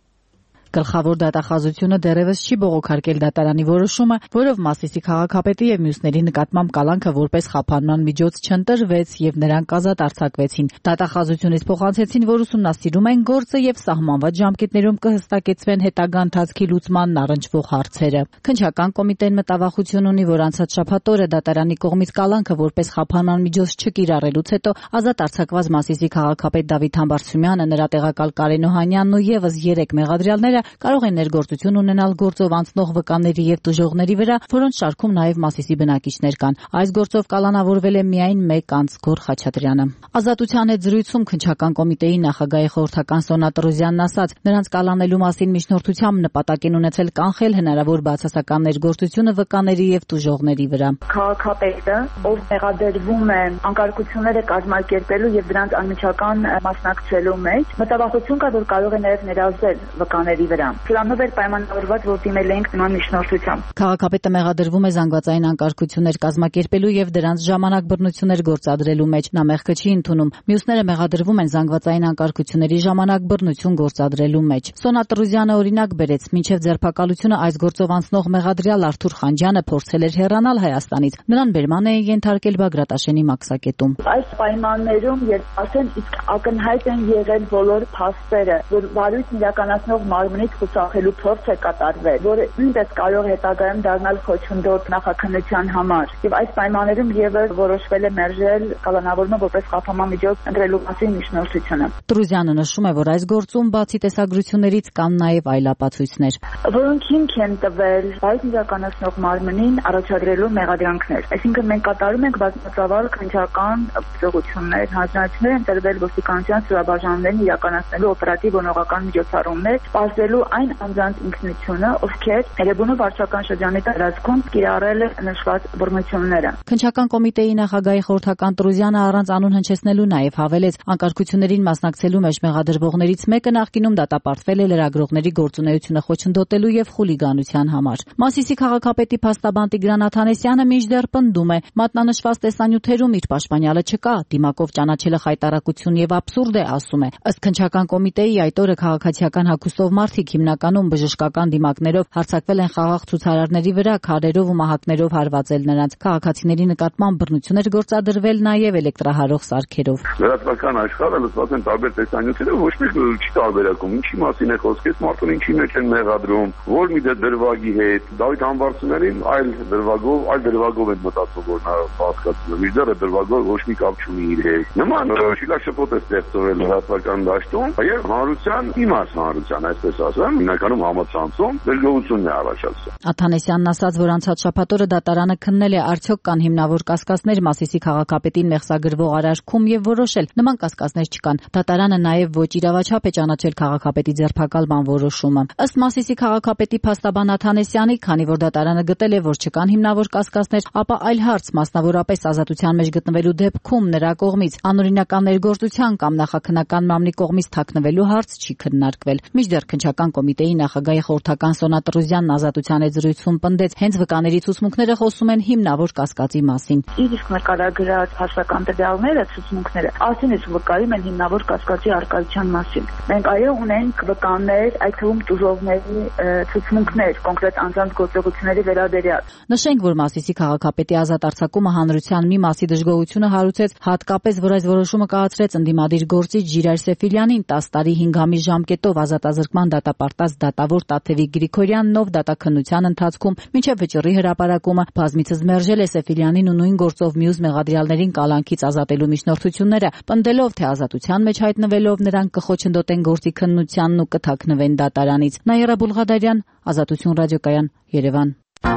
Գլխավոր դատախազությունը դեռևս չի բողոքարկել դատարանի որոշումը, որով Մասիսի քաղաքապետի եւ մյուսների նկատմամբ կալանքը որպես խափանման միջոց չընտրվեց եւ նրանք ազատ արձակվեցին։ Դատախազությունից փոխանցեցին, որ ուսումնասիրում են գործը եւ սահմանված ժամկետներում կհստակեցվեն հետագա ընթացքի լուծմանն առնչվող հարցերը։ Քննչական կոմիտեն մտավախություն ունի, որ անցած շաբաթ օրը դատարանի կողմից կալանքը որպես խափանման միջոց չկիրառելուց հետո ազատ արձակված Մասիսի քաղաքապետ Դավիթ Համբարձումյանը, նրա տեղակալ Կարեն Օհանյանն ու եւս երեք մեղադրյալները կարող են ներգործություն ունենալ գործով անցնող վկաների եւ տուժողների վրա, որոնց շարքում նաեւ Մասիսի բնակիչներ կան։ Այս գործով կալանավորվել է միայն մեկ անձ՝ Գոր Խաչատրյանը։ Ազատության հետ զրույցում քննչական կոմիտեի նախագահի խորհրդական Սոնա Տրուզյանն ասաց, նրանց կալանելու մասին միջնորդությամբ նպատակ են ունեցել կանխել հնարավոր բացասական ներգործությունը վկաների եւ տուժողների վրա։ Քաղաքապետը, ով մեղադրվում է անկարգությունները կազմակերպելու եւ դրանց անմիջական մասնակցելու մեջ, մտավախություն կա, որ կարող է նաեւ ներազդել վկաների վրա։ Սրանով էր պայմանավորված, որ դիմել էինք նման միջնորդությամբ։ Քաղաքապետը մեղադրվում է զանգվածային անկարգություններ կազմակերպելու եւ դրանց ժամանակ բռնություններ գործադրելու մեջ։ Նա մեղքը չի ընդունում։ Մյուսները մեղադրվում են զանգվածային անկարգությունների ժամանակ բռնություն գործադրելու մեջ։ Սոնա Տրուզյանը օրինակ բերեց, մինչև ձերբակալությունը այս գործով անցնող մեղադրյալ Արթուր Խանջյանը փորձել էր հեռանալ Հայաստանից։ Նրան բերման էին ենթարկել Բագրատաշենի մաքսակետում։ Այս պայմաններում, երբ արդեն իսկ ակնհայտ են եղել բոլոր փաստերը, որ վարույթն իրականացնող մարմնից խուսափելու փորձ է կատարվել, որը նույնպես կարող է հետագայում դառնալ խոչընդոտ նախաքննության համար։ Եվ այս պայմաններում ևս որոշվել է մերժել կալանավորումը որպես խափանման միջոց ընտրելու մասին միջնորդությունը։ Տրուզյանը նշում է, որ այս գործում բացի տեսագրություններից կան նաև այլ ապացույցներ, որոնք հիմք են տվել վարույթն իրականացնող մարմնին առաջադրելու մեղադրանքներ։ Այսինքն մենք կատարում ենք բազմածավալ քննչական գործողություններ, հանձնարարություններ են տրվել ոստիկանության ստորաբաժանումներին իրականացնելու օպերատիվ օնողական միջոցառումներ, պարզելու այն անձանց ինքնությունը, ովքեր Էրեբունու վարչական շրջանի տարածքում կիրառել են նշված բռնությունները։ Քննչական կոմիտեի նախագահի խորհրդական Տրուզյանը առանց անուն հնչեցնելու նաև հավելեց, անկարգություններին մասնակցելու մեջ մեղադրվողներից մեկը նախկինում դատապարտվել է լրագրողների գործունեությունը խոչընդոտելու եւ խուլիգանության համար։ Մասիսի քաղաքապետի փաստաբան Տիգրան Աթանեսյանը մինչդեռ պնդում է, մատնանշված տեսանյութերում իր պաշտպանյալը չկա, դիմակով ճանաչելը խայտարակություն եւ աբսուրդ է, ասում է։ Ըստ քննչական կոմիտեի այդ օրը քաղաքացիական հագուստով մարդիկ հիմնականում բժշկական դիմակներով հարձակվել են խաղաղ ցուցարարների վրա, քարերով ու մահակներով հարվածել նրանց։ Քաղաքացիների նկատմամբ բռնություններ գործադրվել նաև էլեկտրահարող սարքերով։ Լրատվական աշխարհը լսված են տարբեր տեսանյութերով, ոչ մի չի տարբերակում, ինչի մասին է խոսք, այս մարդուն ինչի մեջ են մեղադրում, որ մի դրվագի հետ, Դավիթ Համբարձումյանին այլ դրվագով, այլ դրվագով են մտածում, որ նա հասկացում է, միջդեռ դրվագով ոչ մի կապ չունի իր հետ։ Նման շիլաշփոթ է ստեղծվել լրատվական դաշտում, եւ հանրության իմաց հանրության, այսպես ասեմ, հիմնականում համացանցում դժգոհությունն է առաջացել։ Աթանեսյանն ասաց, որ անցած շաբաթ օրը դատարանը քննել է արդյոք կան հիմնավոր կասկածներ Մասիսի քաղաքապետին մեղսագրվող արարքում եւ որոշել նման կասկածներ չկան։ Դատարանը նաեւ ոչ իրավաչափ է ճանաչել քաղաքապետի ձերբակալման որոշումը։ Ըստ Մասիսի քաղաքապետի փաստաբան Աթանեսյանի, քանի որ դատարանը գտել է, որ չկան հիմնավոր կասկածներ, ապա այլ հարց, մասնավորապես ազատության մեջ գտնվելու դեպքում նրա կողմից անօրինական ներգործության կամ նախաքննական մամլի կողմից թաքնվելու հարց չի քննարկվել։ Մինչդեռ քննչական կոմիտեի նախագահի խորհրդական Սոնա Տրուզյանն ազատության հետ զրույցում պնդեց, հենց վկաների ցուցմունքները խոսում են հիմնավոր կասկածի մասին։ Իր իսկ նկարագրած հաշվական տվյալները, ցուցմունքները, ասին իսկ վկայում են հիմնավոր կասկածի առկայության մասին։ Մենք այո ունենք վկաներ, այդ թվում տուժողների ցուցմունքներ, կոնկրետ անձանց գործողությունների վերաբերյալ։ Նշենք, որ Մասիսի քաղաքապետի ազատ արձակումը հանրության մի մասի դժգոհությունը հարուցեց, հատկապես որ այս որոշումը կայացրեց ընդդիմադիր գործիչ Ժիրայր Սեֆիլյանին տասը տարի հինգ ամիս ժամկետով ազատազրկման դատապարտած դատավոր Տաթևիկ Գրիգորյանն, ով դատաքննության ընթացքում մինչև վճռի հրապարակումը բազմիցս մերժել է Սեֆիլյանին ու նույն գործով մյուս մեղադրյալներին կալանքից ազատելու միջնորդությունները, պնդելով, թե ազատության մեջ հայտնվելով նրանք կխոչընդոտեն գործի քննությանն ու կթաքնվեն դատարանից։ Նաիրա Բուլղադարյան, Ազատություն ռադիոկայան, Երևան։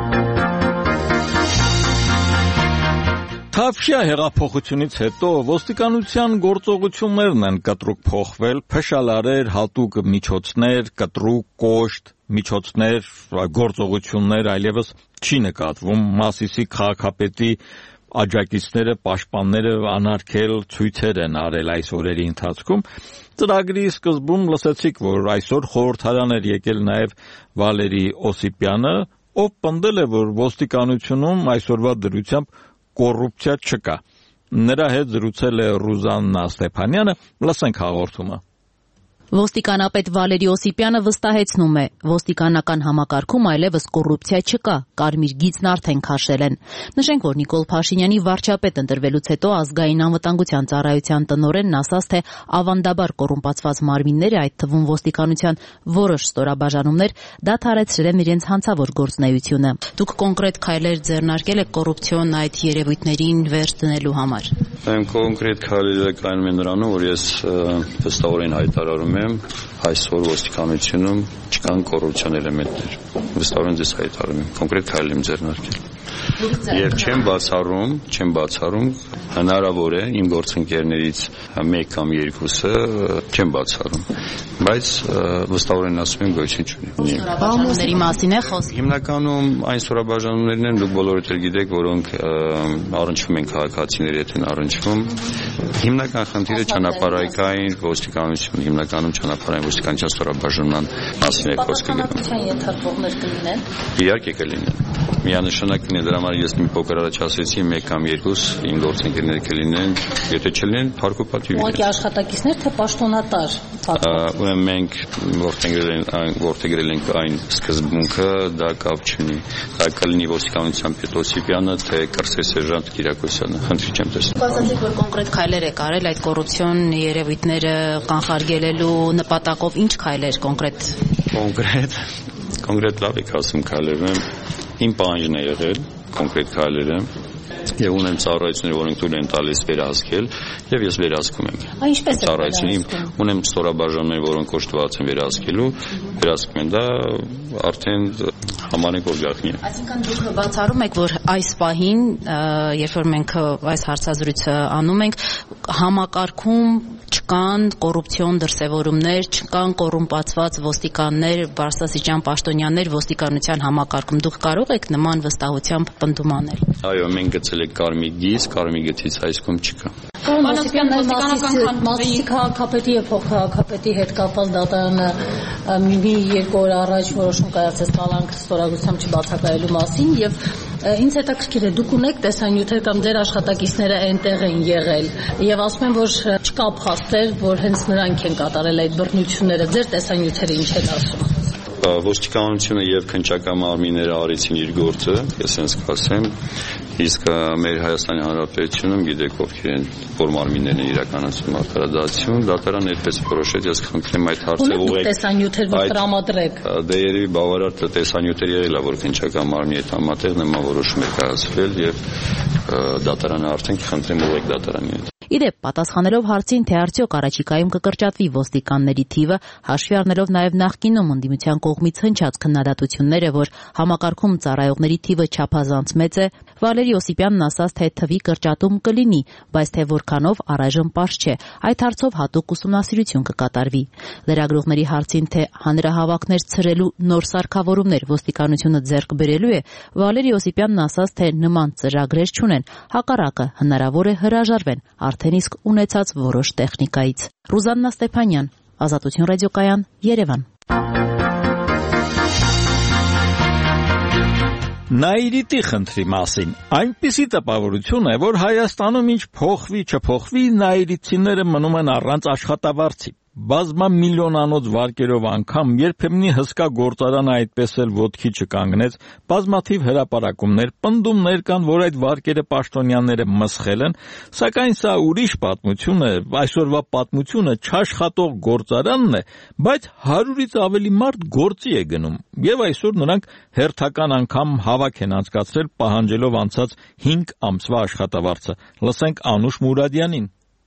Թավշյա հեղափոխությունից հետո ոստիկանության գործողություններն են կտրուկ փոխվել, փշալարեր, հատուկ միջոցներ, կտրուկ կոշտ միջոցներ, գործողություններ այլևս չի նկատվում Մասիսի քաղաքապետի աջակիցները, պաշտպանները անարգել ցույցեր են արել այս օրերի ընթացքում։ Ծրագրի սկզբում լսեցիք, որ այսօր խորհրդարան էր եկել նաև Վալերի Օսիպյանը, ով պնդել է, որ ոստիկանությունում այսօրվա դրությամբ կոռուպցիա չկա։ Նրա հետ զրուցել է Ռուզաննա Ստեփանյանը, լսենք հաղորդումը։ Ոստիկանապետ Վալերի Օսիպյանը վստահեցնում է, ոստիկանական համակարգում այլևս կոռուպցիա չկա, կարմիր գիծն արդեն քաշել են։ Նշենք, որ Նիկոլ Փաշինյանի վարչապետ ընտրվելուց հետո ազգային անվտանգության ծառայության տնօրենն ասաց, թե ավանդաբար կոռումպացված մարմինները, այդ թվում ոստիկանության որոշ ստորաբաժանումներ, դադարեցրել են իրենց հանցավոր գործունեությունը։ Դուք կոնկրետ քայլեր ձեռնարկել եք կոռուպցիոն այդ երևույթներին վերջ դնելու համար։ Այն կոնկրետ քայլերը կայանում են նրանում, որ ես վստահորեն հայտարարում եմ, այսօր ոստիկանությունում չկան կոռուպցիոն էլեմենտներ։ Վստահորեն ձեզ հայտարարում եմ, կոնկրետ քայլ եմ ձեռնարկել։ Եվ չեմ բացառում, չեմ բացառում, հնարավոր է իմ գործընկերներից մեկ կամ երկուսը չեմ բացառում, բայց վստահորեն ասում եմ գոյություն չունի։ Ստորաբաժանումների մասին է խոսքը։ Հիմնականում այն ստորաբաժանումներն են, դուք բոլորդ էլ գիտեք, որոնք առնչվում են քաղաքացիների հետ են առնչվում։ Հիմնական խնդիրը ճանապարհային ոստիկանություն, հիմնականում ճանապարհային ոստիկանության ստորաբաժանման մասին է խոսքը գնում։ Ենթարկվողներ կլինեն։ Իհարկե կլինեն։ Միանշանակ կլինեն, դրա համար ես մի փոքր առաջ ասեցի, մեկ կամ երկուս իմ գործընկերներ կլինեն, եթե չլինեն, փառք ու պատիվ։ Ուղղակի աշխատակիցներ, թե պաշտոնատար։ Ուրեմն մենք որդեգրել ենք այն սկզբունքը, դա կապ չունի։ Դա կլինի ոստիկանության պետ Օսիպյանը, թե կրսեր սերժանտ Կիրակոսյանը։ Խնդրի չեմ տեսնում։ Ասացիք, որ կոնկրետ քայլեր եք արել այդ կոռուպցիոն երևույթները կանխարգելելու նպատակով, ինչ քայլեր կոնկրետ։ Կոնկրետ, կոնկրետ լավ եք ասում քայլերն եմ։ Իմ պահանջն է եղել կոնկրետ քայլերը եւ ունեմ ծառայություններ, որոնք թույլ են տալիս վերահսկել եւ ես վերահսկում եմ։ Ինչպես է ծառայությունին ունեմ ստորաբաժանումներ, որոնք կոչված են վերահսկելու, վերահսկում են, դա արդեն համարենք որ գաղտնի է։ Այսինքն դուք բացառում եք, որ այս պահին, երբ որ մենք այս հարցազրույցը անում ենք, համակարգում չկան կոռուպցիոն դրսևորումներ, չկան կոռումպացված ոստիկաններ, բարձրաստիճան պաշտոնյաներ ոստիկանության համակարգում։ Դուք կարող եք նման վստահությամբ պնդում անել։ Այո, մենք գծել ենք կարմիր գիծ, կարմիր գծից այսքում չկա։ Ոստիկանական մասի քաղաքապետի եւ փոխքաղաքապետի հետ կապված դատարանը մի երկու օր առաջ որոշում կայացրեց կալանք ստորագրությամբ չբացակայելու մասին եւ ինձ հետաքրքիր է դուք ունեք տեսանյութեր կամ ձեր աշխատակիցները այնտեղ են եղել եւ ասում են որ չկա փաստեր որ հենց նրանք են կատարել այդ բռնությունները ձեր տեսանյութերը ինչ են ասում ոստիկանությունը եւ քննչական մարմինները արեցին իր գործը, ես հենց կասեմ, իսկ մեր Հայաստանի Հանրապետությունում գիտեք ովքեր են, որ մարմիններն են իրականացնում արտարադատություն, դատարանը այդպես որոշեց, ես խնդրեմ այդ հարցը ուղղեք։ Տեսանյութեր որ տրամադրեք։ Դե երևի բավարար տեսանյութեր եղել է, որ քննչական մարմինի հետ համատեղ նման որոշում է կայացվել եւ դատարանը արդեն խնդրեմ ուղղեք դատարանի հետ։ Իդեպ, պատասխանելով հարցին, թե արդյոք առաջիկայում կկրճատվի ոստիկանների թիվը, հաշվի առնելով նաև նախկինում ընդդիմության կողմից հնչած քննադատությունները, որ համակարգում ծառայողների թիվը չափազանց մեծ է, Վալերի Օսիպյանն ասաց, թե թվի կրճատում կլինի, բայց թե որքանով առայժմ պարզ չէ, այդ հարցով հատուկ ուսումնասիրություն կկատարվի։ Լրագրողների հարցին, թե հանրահավաքներ ցրելու նոր սարքավորումներ ոստիկանությունը ձեռք բերելու է, Վալերի Օսիպյանն ասաց, թե նման ծրագրեր չունեն, հակառակը հնարավոր է հրաժարվեն արդեն իսկ ունեցած որոշ տեխնիկայից։ Ռուզաննա Ստեփանյան, Ազատություն ռադիոկայան, Երևան։ Նաիրիտի խնդրի մասին այնպիսի տպավորություն է, որ Հայաստանում ինչ փոխվի, չփոխվի, նաիրիցիները մնում են առանց աշխատավարձի։ Բազմամիլիոնանոց վարկերով անգամ երբեմնի հսկա գործարանը այդպես էլ ոտքի չկանգնեց, բազմաթիվ հրապարակումներ, պնդումներ կան, որ այդ վարկերը պաշտոնյաները մսխել են, սակայն սա ուրիշ պատմություն է, այսօրվա պատմությունը չաշխատող գործարանն է, բայց հարյուրից ավելի մարդ գործի է գնում, եւ այսօր նրանք հերթական անգամ հավաք են անցկացրել պահանջելով անցած հինգ ամսվա աշխատավարձը։ Լսենք Անուշ Մուրադյանին։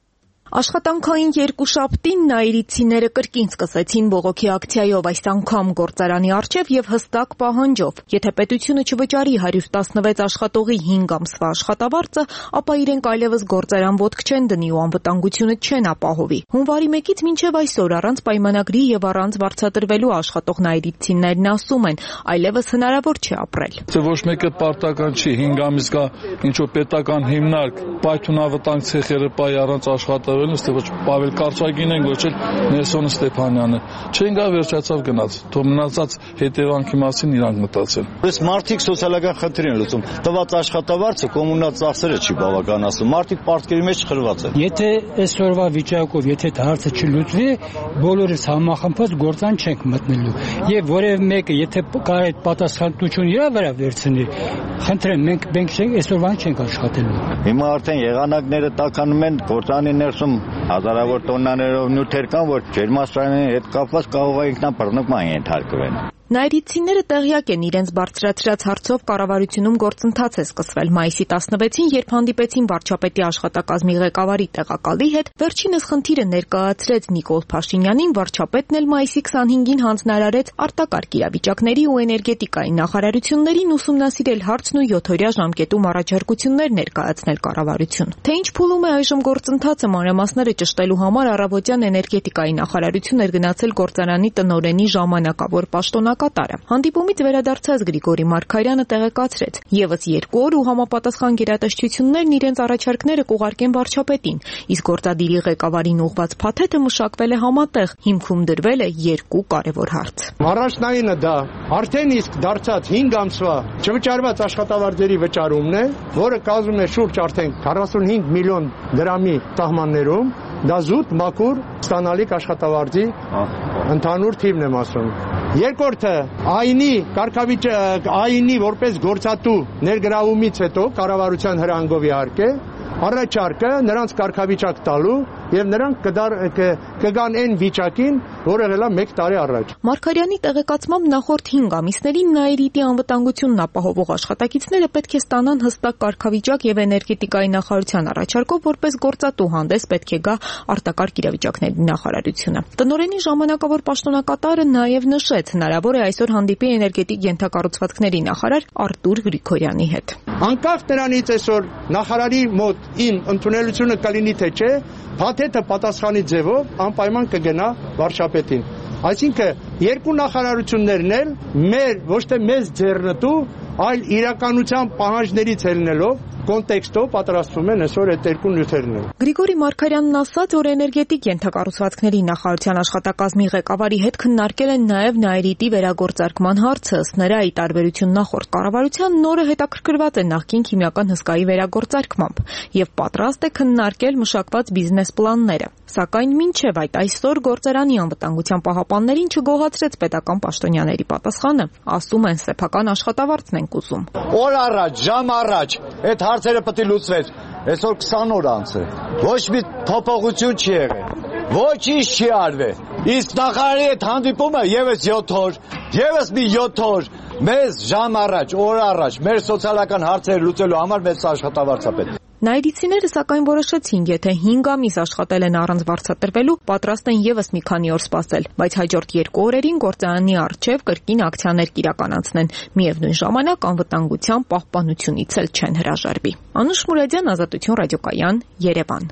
Աշխատանքային երկուշաբթին նայիրիցիները կրկին սկսեցին բողոքի ակցիայով, այս անգամ գործարանի առջև եւ հստակ պահանջով. եթե պետությունը չվճարի հարյուր տասնվեց աշխատողի հինգ ամսվա աշխատավարձը, ապա իրենք այլևս գործարան ոտք չեն դնի ու անվտանգությունը չեն ապահովի։ Հունվարի մեկից մինչև այսօր առանց պայմանագրի եւ առանց վարձատրվելու աշխատող նայիրիցիներն ասում են, այլևս հնարավոր չէ ապրել։ Ոչ մեկը պարտական չի, հինգ ամիս կա ինչ-որ պետական հիմնարկ, պայթունավտանգ ցեխերը պայ առանց աշխատել Ստե ոչ Պավել Կարճագին են գոչել Ներսոն Ստեփանյանը։ Չեն գա վերջացավ գնաց։ Թող մնացած հետևանքի մասին իրանք մտածեն։ Այս մարդիկ սոցիալական խնդիր են լուծում։ Տված աշխատավարձը կոմունալ ծախսերը չի բավականացնում։ Մարդիկ պարտքերի մեջ խրված են։ Եթե այսօրվա վիճակով, եթե դա հարցը չլուծվի, բոլորս համախմբած գործան չենք մտնելու։ Եվ որևէ մեկը, եթե կար այդ պատասխանատվությունը իր վրա վերցնի, խնդրեմ, մենք մենք չենք այսօրվան չենք աշխատելու։ Հիմա արդեն եղանակները տաքանում են գործանի ներսում հազարավոր տոննաներով նյութեր կան, որ ջերմաստիճանի հետ կապված կարող է ինքնաբռնկման ենթարկվեն։ Նայիրիցիները տեղյակ են իրենց բարձրացրած հարցով կառավարությունում գործընթաց է սկսվել։ Մայիսի տասնվեցին, երբ հանդիպեցին վարչապետի աշխատակազմի ղեկավարի տեղակալի հետ, վերջինս խնդիրը ներկայացրեց Նիկոլ Փաշինյանին, վարչապետն էլ մայիսի քսանհինգին հանձնարարեց արտակարգ իրավիճակների ու էներգետիկայի նախարարություններին ուսումնասիրել հարցն ու յոթօրյա ժամկետում առաջարկություններ ներկայացնել կառավարություն։ Թե ինչ փուլում է այժմ գործընթացը, մանրամասները ճշտելու համար առավոտյան էներգետիկայի նախարարություն էր գնացել գործարանի տնօրենի ժամանակավոր պաշտոնյա կատարը։ Հանդիպումից վերադարձած Գրիգորի Մարգարյանը տեղեկացրեց. Եվս երկու օր ու համապատասխան գերատեսչություններն իրենց առաջարկները կուղարկեն վարչապետին, իսկ գործադիրի ղեկավարին ուղղված փաթեթը մշակվել է համատեղ, հիմքում դրվել է երկու կարևոր հարց։ Առաջնայինը դա արդեն իսկ դարձած հինգ ամսվա չվճարված աշխատավարձերի վճարումն է, որը կազմում է շուրջ արդեն քառասունհինգ միլիոն դրամի սահմաններում, դա զուտ մաքուր ստանալիք աշխատավարձի ընդհանուր թիվն եմ ասում։ Երկրորդը ԱԻՆ-ի կարգավիճակ ԱԻՆ-ի որպես գործատու ներգրավումից հետո կառավարության հրանգով իհարկե առաջարկը նրանց կարգավիճակ տալու եւ նրանք կդար կգան այն վիճակին, որը եղել է մեկ տարի առաջ։ Մարգարյանի տեղեկացմամբ նախորդ հինգ ամիսներին Նայիրիտի անվտանգությունն ապահովող աշխատակիցները պետք է ստանան հստակ կարգավիճակ եւ էներգետիկայի նախարարության առաջարկով, որպես գործատու հանդես պետք է գա արտակարգ իրավիճակների նախարարությունը։ Տնօրենի ժամանակավոր պաշտոնակատարը նաեւ նշեց, հնարավոր է այսօր հանդիպի էներգետիկ ենթակառուցվածքների նախարար Արտուր Գրիգորյանի հետ։ Անկախ նրանից այսօր նախարարի մոտ ին ընդունելությունը կլինի թե չէ, փաթեթը պատասխանի ձևով անպայման կգնա վարչապետին։ Այսինքն երկու նախարարություններն էլ մեր ոչ թե մեզ ձեռնտու, այլ իրականության պահանջներից ելնելով կոնտեքստով պատրաստվում են այսօր այդ երկու նյութերն։ Գրիգորի Մարգարյանն ասաց, որ էներգետիկ ենթակառուցվածքների նախարարության աշխատակազմի ղեկավարի հետ քննարկել են նաև Նայիրիտի վերագործարկման հարցը, ըստ նրա ի տարբերություն նախորդ կառավարության նորը հետաքրքրված է նախկին քիմիական հսկայի վերագործարկմամբ եւ պատրաստ է քննարկել մշակված բիզնես պլանները։ Սակայն մինչև այդ այսօր գործարանի անվտանգության պահապաններին չգոհացրեց պետական պաշտոնյաների պատասխանը, ասում են սեփական աշխատավարձն ենք ուզում։ Օր առաջ, ժամ առաջ, այդ հարցերը պետք է լուծվեր։ Այսօր քսան օր անց է։ Ոչ մի փոփոխություն չի եղել։ Ոչինչ չի արվել։ Իսկ նախարարի հետ հանդիպումը եւս յոթ օր, եւս մի յոթ օր, մեզ ժամ առաջ, օր առաջ, մեր սոցիալական հարցերը լուծելու համար մեծ աշխատավարձ է պետք։ Նայիրիցիները սակայն որոշեցին, եթե հինգ ամիս աշխատել են առանց վարձատրվելու, պատրաստ են եւս մի քանի օր սպասել, բայց հաջորդ երկու օրերին գործարանի առջև կրկին ակցիաներ կիրականացնեն։ Միևնույն ժամանակ անվտանգության պահպանությունից էլ չեն հրաժարվի։ Անուշ Մուրադյան, Ազատություն ռադիոկայան, Երևան։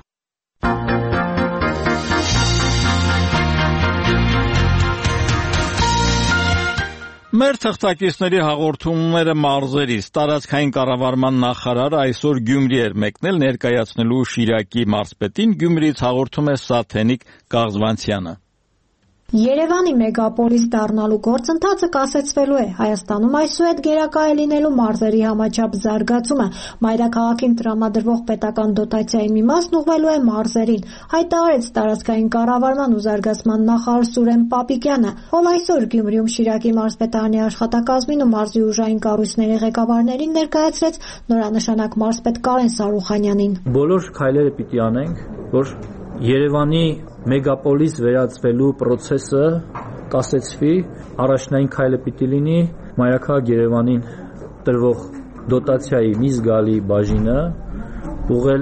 Մեր թղթակիցների հաղորդումները մարզերից տարածքային կառավարման նախարարը այսօր Գյումրի էր մեկնել ներկայացնելու Շիրակի մարզպետին, Գյումրիից հաղորդում է Սաթենիկ Կաղզվանցյանը։ Երևանի մեգապոլիս դառնալու գործընթացը կասեցվելու է։ Հայաստանում այսուհետ գերակա է լինելու մարզերի համաչափ զարգացումը։ Մայրաքաղաքին տրամադրվող պետական դոտացիայի մի մասն ուղղվելու է մարզերին, հայտարարեց տարածքային կառավարման ու զարգացման նախարար Սուրեն Պապիկյանը, ով այսօր Գյումրիում Շիրակի մարզպետարանի աշխատակազմին ու մարզի ուժային կառույցների ղեկավարներին ներկայացրեց նորանշանակ մարզպետ Կարեն Սարուխանյանին։ Բոլոր քայլերը պիտի անենք, որ Երևանի մեգապոլիս վերածվելու process-ը կասեցվի, առաջնային քայլը պիտի լինի Մայրաքաղաք Երևանին տրվող դոտացիայի մի զգալի բաժինը ուղղել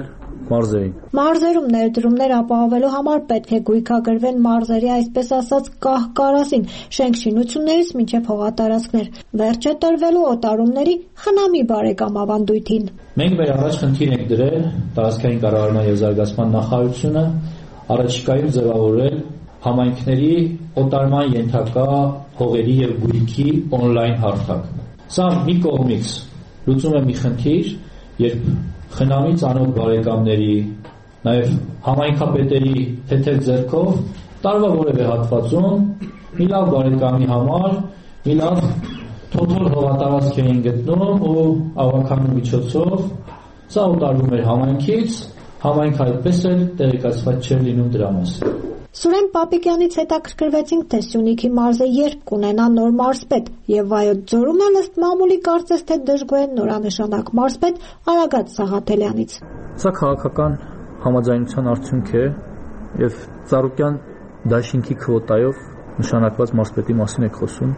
մարզերին։ Մարզերում ներդրումներ ապահովելու համար պետք է գույքագրվեն մարզերի այսպես ասած կահ-կարասին շենք-շինություններից մինչև հողատարածքներ։ Վերջ է տրվելու օտարումների խնամի բարեկամ ավանդույթին։ Մենք մեր առաջ խնդիր ենք դրել տարածքային կառավարման և զարգացման նախարարությունը առաջիկայում ձևավորել համայնքների օտարման ենթակա հողերի և գույքի օնլայն հարթակ։ Սա մի կողմից լուծում է մի խնդիր, երբ խնամի ծանոթ բարեկամների, նաև համայնքապետերի թեթև ձեռքով տարվա որևէ հատվածում մի լավ բարեկամի համար մի լավ թոթոր հողատարածք էին գտնում ու ավականու միջոցով սա օտարվում էր համայնքից, համայնքը այդպես էլ տեղեկացված չէր լինում դրա մասին։ Սուրեն Պապիկյանից հետաքրքրվեցինք, թե Սյունիքի մարզը երբ կունենա նոր մարզպետ և Վայոց ձորում էլ ըստ մամուլի կարծես թե դժգոհ նորանշանակ մարզպետ Արագած Սաղաթելյանից։ Սա քաղաքական համաձայնության արդյունք է և Ծառուկյան դաշինքի քվոտայով նշանակված մարզպետի մասին եք խոսում,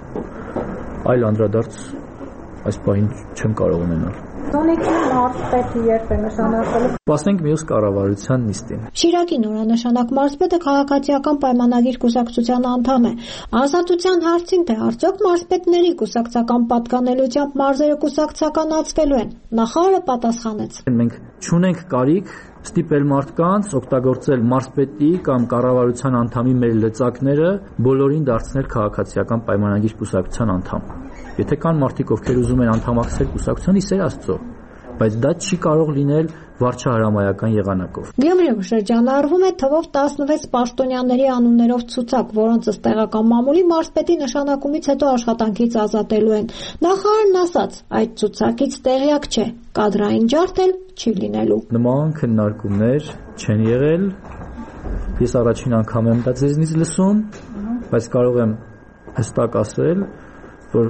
այլ անդրադարձ այս պահին չեմ կարող ունենալ։ Սյունիքի մարզպետը երբ է նշանակվելու։ Սպասենք մյուս կառավարության նիստին։ Շիրակի նորանշանակ մարզպետը քաղաքացիական պայմանագիր կուսակցության անդամ է։ Ազատության հարցին, թե արդյոք մարզպետների կուսակցական պատկանելությամբ մարզերը կուսակցականացվելու են, նախարարը պատասխանեց։ Մենք չունենք կարիք ստիպել մարդկանց օգտագործել մարզպետի կամ կառավարության անդամի մեր լծակները բոլորին դարձնել քաղաքացիական պայմանագիր կուսակցության անդամ։ Եթե կան մարդիկ, ովքեր ուզում են անդամակցել կուսակցության, իսեր Աստծո, բայց դա չի կարող լինել վարչահրամայական եղանակով։ Գյումրիում շրջանառվում է թվով տասնվեց պաշտոնյաների անուններով ցուցակ, որոնց ըստ տեղական մամուլի մարզպետի նշանակումից հետո աշխատանքից ազատելու են։ Նախարարն ասաց, այդ ցուցակից տեղյակ չէ, կադրային ջարդ էլ չի լինելու։ Նման քննարկումներ չեն եղել։ Ես առաջին անգամ եմ դա ձեզնից լսում, բայց կարող եմ հստակ ասել, որ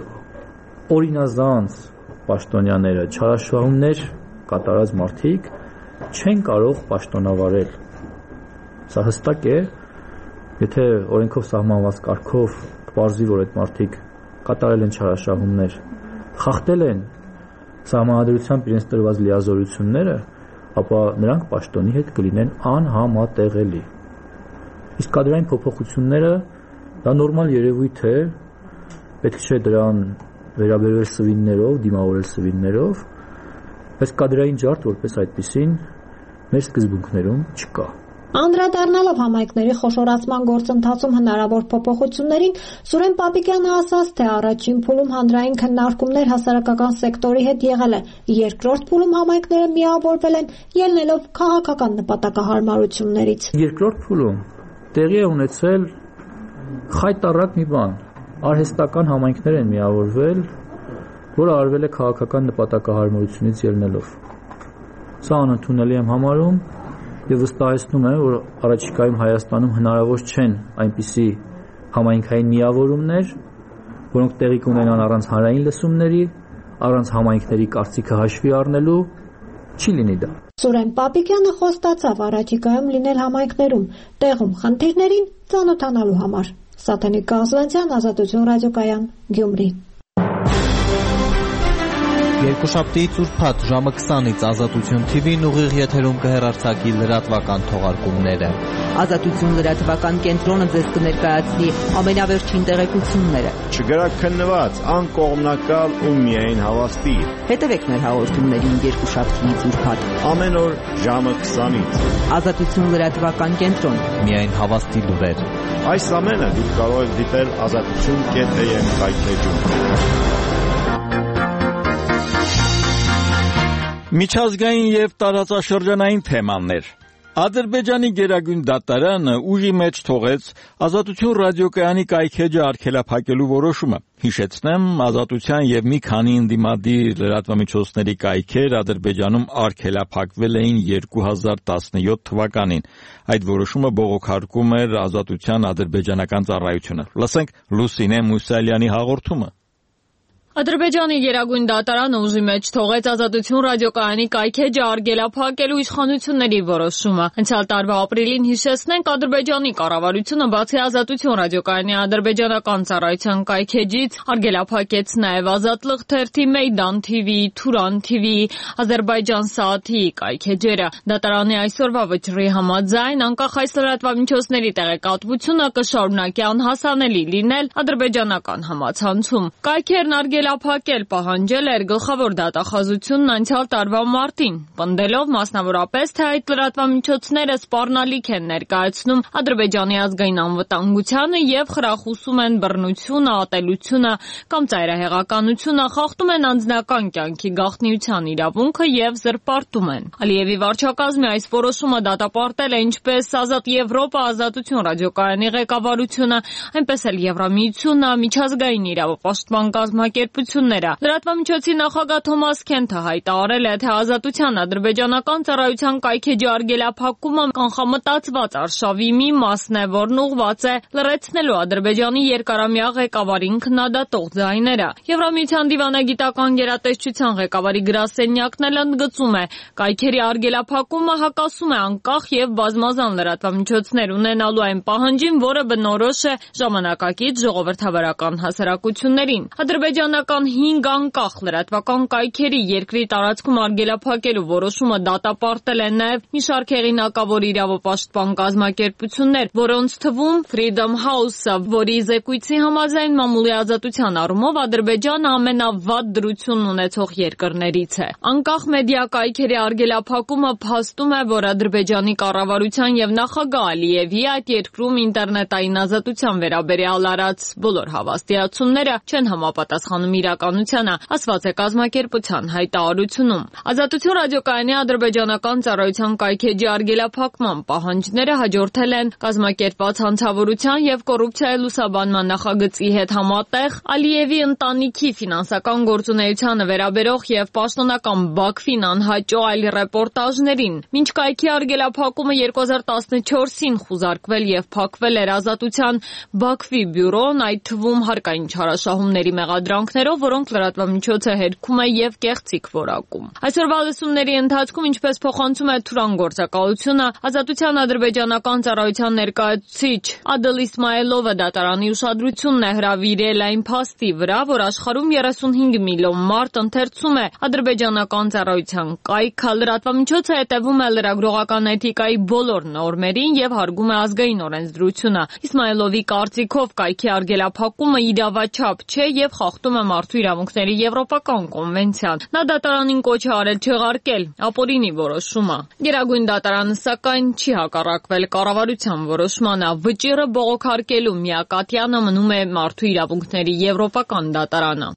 օրինազանց պաշտոնյաները, չարաշահումներ կատարած մարդիկ չեն կարող պաշտոնավարել։ Սա հստակ է, եթե օրենքով սահմանված կարգով պարզվի, որ այդ մարդիկ կատարել են չարաշահումներ, խախտել են սահմանադրությամբ իրենց տրված լիազորությունները, ապա նրանք պաշտոնի հետ կլինեն անհամատեղելի։ Իսկ կադրային փոփոխությունները դա նորմալ երևույթ է, պետք չէ դրան վերաբերվել սվիններով, դիմավորել սվիններով, բայց կադրային ջարդ որպես այդպիսին մեր սկզբունքներում չկա։ Անդրադառնալով համայնքների խոշորացման գործընթացում հնարավոր փոփոխություններին, Սուրեն Պապիկյանը ասաց, թե առաջին փուլում հանրային քննարկումներ հասարակական սեկտորի հետ եղել է, երկրորդ փուլում համայնքները միավորվել են, ելնելով քաղաքական նպատակահարմարություններից։ Երկրորդ փուլում տեղի է ունեցել խայտառակ մի բան, արհեստական համայնքներ են միավորվել, որը արվել է քաղաքական նպատակահարմարությունից ելնելով։ Սա անընդունելի եմ համարում և վստահեցնում եմ, որ առաջիկայում Հայաստանում հնարավոր չեն այնպիսի համայնքային միավորումներ, որոնք տեղի կունենան առանց հանրային լսումների, առանց համայնքների կարծիքը հաշվի առնելու, չի լինի դա։ Սուրեն Պապիկյանը խոստացավ առաջիկայում լինել համայնքներում, տեղում խնդիրներին ծանոթանալու համար։ Սաթենիկ Կազլանցյան, Ազատություն ռադիոկայան, Գյումրի։ Երկուշաբթի ծուրփաթ ժամը քսանից Ազատություն թի վին ուղիղ եթերում կհեռարձակի լրատվական թողարկումները։ Ազատություն լրատվական կենտրոնը ձեզ կներկայացնի ամենավերջին տեղեկությունները։ Չգրակ քննված, անկողմնակալ ու միայն հավաստի։ Հետևեք մեր հաղորդումներին երկուշաբթի ծուրփաթ ամեն օր ժամը քսանից։ Ազատություն լրատվական կենտրոն։ Միայն հավաստի լուրեր։ Այս ամենը դուք կարող եք դիտել ազատություն կետ am կայքեջում։ Միջազգային և տարածաշրջանային թեմաներ։ Ադրբեջանի գերագույն դատարանը ուժի մեջ թողեց Ազատություն ռադիոկայանի կայքեջը արգելափակելու որոշումը։ Հիշեցնեմ, Ազատության և մի քանի ընդդիմադիր լրատվամիջոցների կայքեր Ադրբեջանում արգելափակվել էին երկու հազար տասնյոթ թվականին։ Այդ որոշումը բողոքարկում էր Ազատության ադրբեջանական ծառայությունը։ Լսենք Լուսինե Մուսալյանի հաղորդումը։ Ադրբեջանի Գերագույն դատարանը ուժի մեջ թողեց Ազատություն ռադիոկայանի կայքեջը արգելափակելու իշխանությունների որոշումը։ Անցյալ տարվա ապրիլին հիշեցնենք, Ադրբեջանի կառավարությունը բացի Ազատություն ռադիոկայանի ադրբեջանական ծառայության կայքեջից արգելափակեց նաև Ազատլıq թերթի, Մեյդան թիվի, Թուրան թիվի, Ադրբեջան Սաաթի կայքեջերը։ Դատարանի այսօրվա վճռի համաձայն, անկախ այս լրատվամիջոցների տեղեկատվությունը կշարունակի անհասանելի լինել ադրբեջանական համացանցում։ Կայքերն արգելափակել պահանջել էր գլխավոր դատախազությունն անցյալ տարվա մարտին, պնդելով մասնավորապես, թե այդ լրատվամիջոցները սպառնալիք են ներկայացնում Ադրբեջանի ազգային անվտանգությանը եւ խրախուսում են բռնությունը, ատելությունը կամ ծայրահեղականությունը, խախտում են անձնական կյանքի գաղտնիության իրավունքը եւ զրպարտում են։ Ալիևի վարչակազմի այս որոշումը դատապարտել է ինչպես Ազատ Եվրոպա, Ազատություն ռադիոկայանի ղեկավարությունը, այնպես էլ Եվրամիությունը, միջազգային իրավապաշտպան կազմակերպությունները։ Լրատվամիջոցի նախագահ Թոմաս Քենթը հայտարարել է, թե Ազատության ադրբեջանական ծառայության կայքեջի արգելափակումը կանխամտածված արշավի մի մասն է, որն ուղղված է լրացնելու Ադրբեջանի երկարամյա ղեկավարին քննադատող ձայները։ Եվրամիության դիվանագիտական գերատեսչության ղեկավարի գրասենյակն էլ ընդգծում է, կայքերի արգելափակումը հակասում է անկախ եւ բազմազան լրատվամիջոցներ ունենալու այն պահանջին, որը բնորոշ է ժամանակակից ժողովրդավարական հասարակություններին։ Ադրբեջանական հինգ անկախ լրատվական կայքերի երկրի տարածքում արգելափակելու որոշումը դատապարտել է նաև մի շարք հեղինակավոր իրավապաշտպան կազմակերպություններ, որոնց թվում Freedom House-ը, որի զեկույցի համաձայն մամուլի ազատության առումով Ադրբեջանը ամենավատ դրությունն ունեցող երկրներից է։ Անկախ մեդիա կայքերի արգելափակումը փաստում է, որ Ադրբեջանի կառավարության եւ նախագահ Ալիևի այդ երկրում ինտերնետային ազատության վերաբերյալ արած բոլոր հավաստիացումները չեն համապատասխանում իրականությանը, ասված է կազմակերպության հայտարարությունում։ Ազատություն ռադիոկայանի ադրբեջանական ծառայության կայքեջի արգելափակման պահանջները հաջորդել են կազմակերպված հանցավորության եւ կոռուպցիայի լուսաբանման նախագծի հետ համատեղ Ալիևի ընտանիքի ֆինանսական գործունեությանը վերաբերող եւ պաշտոնական Բաքվին անհաճո այլ ռեպորտաժներին։ Մինչ կայքի արգելափակումը երկու հազար տասնչորսին խուզարկվել եւ փակվել էր Ազատության Բաքվի բյուրոն, այդ թվում հարկային չարաշահումների մեղադրանքներով, որոնք լրատվամիջոցը հերքում է եւ կեղծիք որակում։ Այսօրվա լսումների ընթացքում, ինչպես փոխանցում է Թուրան գործակալությունը, Ազատության ադրբեջանական ծառայության ներկայացուցիչ Ադել Իսմայելովը դատարանի ուշադրությունն է հրավիրել այն փաստի վրա, որ աշխարհում երեսունհինգ միլիոն մարդ ընթերցում է ադրբեջանական ծառայության կայքը, լրատվամիջոցը հետևում է լրագրողական էթիկայի բոլոր նորմերին եւ հարգում է ազգային օրենսդրությունը։ Իսմայելովի կարծիքով կայքի արգելափակումը իրավաչափ չէ եւ խախտում է մարդու իրավունքների եվրոպական կոնվենցիան։ Նա դատարանին կոչ է արել չեղարկել ապօրինի որոշումը։ Գերագույն դատարանը սակայն չի հակառակվել կառավարության որոշմանը։ Վճիռը բողոքարկելու միակատյանը մնում է մարդու իրավունքների եվրոպական դատարանը։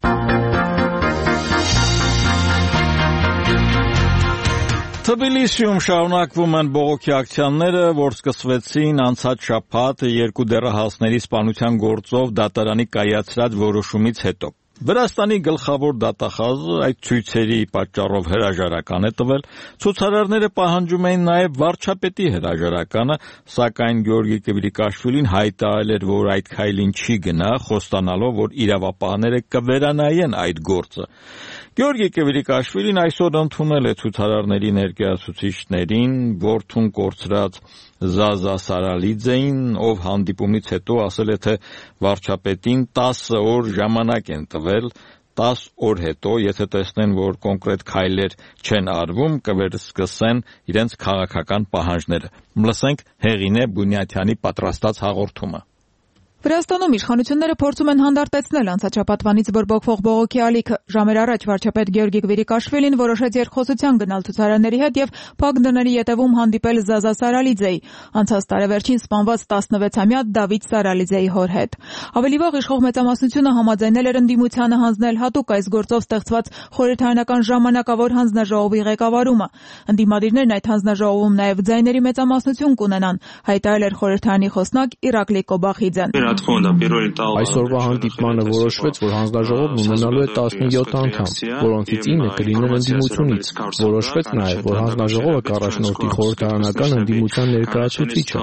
Թբիլիսիում շարունակվում են բողոքի ակցիաները, որ սկսվեցին անցած շաբաթ երկու դեռահասների սպանության գործով դատարանի կայացրած որոշումից հետո։ Վրաստանի գլխավոր դատախազը այդ ցույցերի պատճառով հրաժարական է տվել, ցուցարարները պահանջում էին նաև վարչապետի հրաժարականը, սակայն Գյորգի Կվիրիկաշվիլին հայտարարել էր, որ այդ քայլին չի գնա, խոստանալով, որ իրավապահները կվերանայեն այդ գործը։ Գյորգի Կվիրիկաշվիլին այսօր ընդունել է ցուցարարների ներկայացուցիչներին, որդուն կորցրած Զազա Սարալիձեին, ով հանդիպումից հետո ասել է, թե վարչապետին տասը օր ժամանակ են տվել, տասը օր հետո, եթե տեսնեն, որ կոնկրետ քայլեր չեն արվում, կվերսկսեն իրենց քաղաքական պահանջները։ Լսենք Հեղինե Բունյաթյանի պատրաստած հաղորդումը։ Վրաստանում իշխանությունները փորձում են հանդարտեցնել անցած շաբաթվանից բորբոքվող բողոքի ալիքը։ Ժամեր առաջ վարչապետ Գեորգի Կվիրիկաշվիլին որոշեց երկխոսության գնալ ցուցարարների հետ եւ փակ դռների ետևում հանդիպել Զազա Սարալիձեի, անցած տարեվերջին սպանված տասնվեցամյա Դավիթ Սարալիձեի հոր հետ։ Ավելի վաղ իշխող մեծամասնությունը համաձայնել էր ընդդիմությանը հանձնել հատուկ այս գործով ստեղծված խորհրդարանական ժամանակավոր հանձնաժողովի ղեկավարումը։ Ընդդիմադիրներն այդ հանձնաժողովում նաեւ ձայների մեծամասնություն կունենան, հայտարարել էր խորհրդարանի խոսնակ Իրակլի Կոբախիձեն։ Այսօրվա հանդիպմանը որոշվեց, որ հանձնաժողովն ունենալու է տասնյոթ անդամ, որոնցից ինը կլինեն ընդդիմությունից։ Որոշվեց նաև, որ հանձնաժողովը կառաջնորդի խորհրդարանական ընդդիմության ներկայացուցիչը։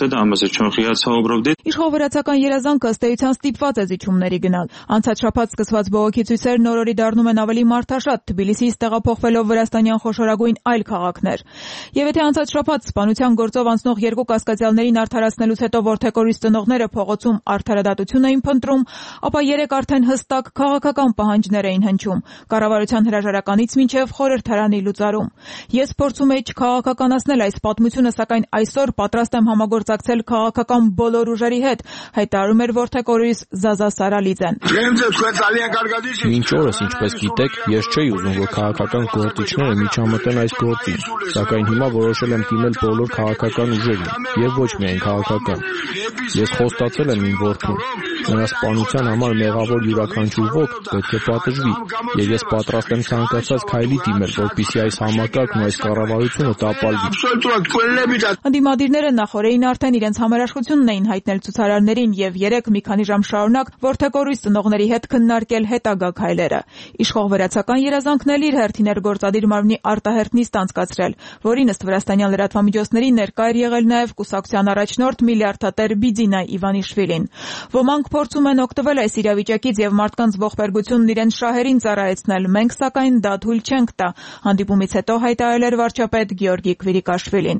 Իշխող վրացական երազանքը ըստ էության ստիպված է զիջումների գնալ։ Անցած շաբաթ սկսված բողոքի ցույցերն օրորի դառնում են ավելի մարդաշատ, Թբիլիսիից տեղափոխվելով վրաստանյան խոշորագույն այլ քաղաքներ։ Եվ եթե անցած շաբաթ սպանության գործով անցնող երկու կասկածյալներին արդարացնելուց հետո որդեկորույս ծնողները փողոցում արդարադատություն էին փնտրում, ապա երեք արդեն հստակ քաղաքական պահանջներ էին հնչում, կառավարության հրաժարականից մինչև խորհրդարանի լուծարում։ Ես փորձում եի չքաղաքականացնել այս պատմությունը, սակայն այսօր պատրաստ եմ համագործակցել քաղաքական բոլոր ուժերի հետ, հայտարարում էր որդեկորույս Զազա Սարալիձեն։ Մինչ օրս, ինչպես գիտեք, ես չէի ուզում, որ քաղաքական գործիչները միջամտեն այս գործին, սակայն հիմա որոշել եմ դիմել բոլոր քաղաքական ուժերին, եւ ոչ միայն քաղաքական։ Ես խոստացել եմ իմ որդուն, նրա սպանության համար մեղավոր յուրաքանչյուր ոք պետք է պատժվի, եւ ես պատրաստ եմ ցանկացած քայլի դիմել, որպեսզի այս համակարգն ու այս կառավարությունը տապալվի։ Ընդդիմադիրները նախորդին արդեն իրենց համերաշխությունն էին հայտնել ցուցարարներին եւ երեք մի քանի ժամ շարունակ որդեկորույս ծնողների հետ քննարկել հետագա քայլերը։ Իշխող վրացական երազանքն էլ իր հերթին էր գործադիր մարմնի արտահերթ նիստ անցկացրել, որին ըստ վրաստանյան լրատվամիջոցների ներկա էր եղել նաեւ կուսակցության առաջնորդ միլիարդատեր Բիձինա Իվանիշվիլին։ Ոմանք փորձում են օգտվել այս իրավիճակից եւ մարդկանց ողբերգությունն իրենց շահերին ծառայեցնել, մենք սակայն դա թույլ չենք տա, հանդիպումից հետո հայտարարել էր վարչապետ Գեորգի Քվիրիկաշվիլին։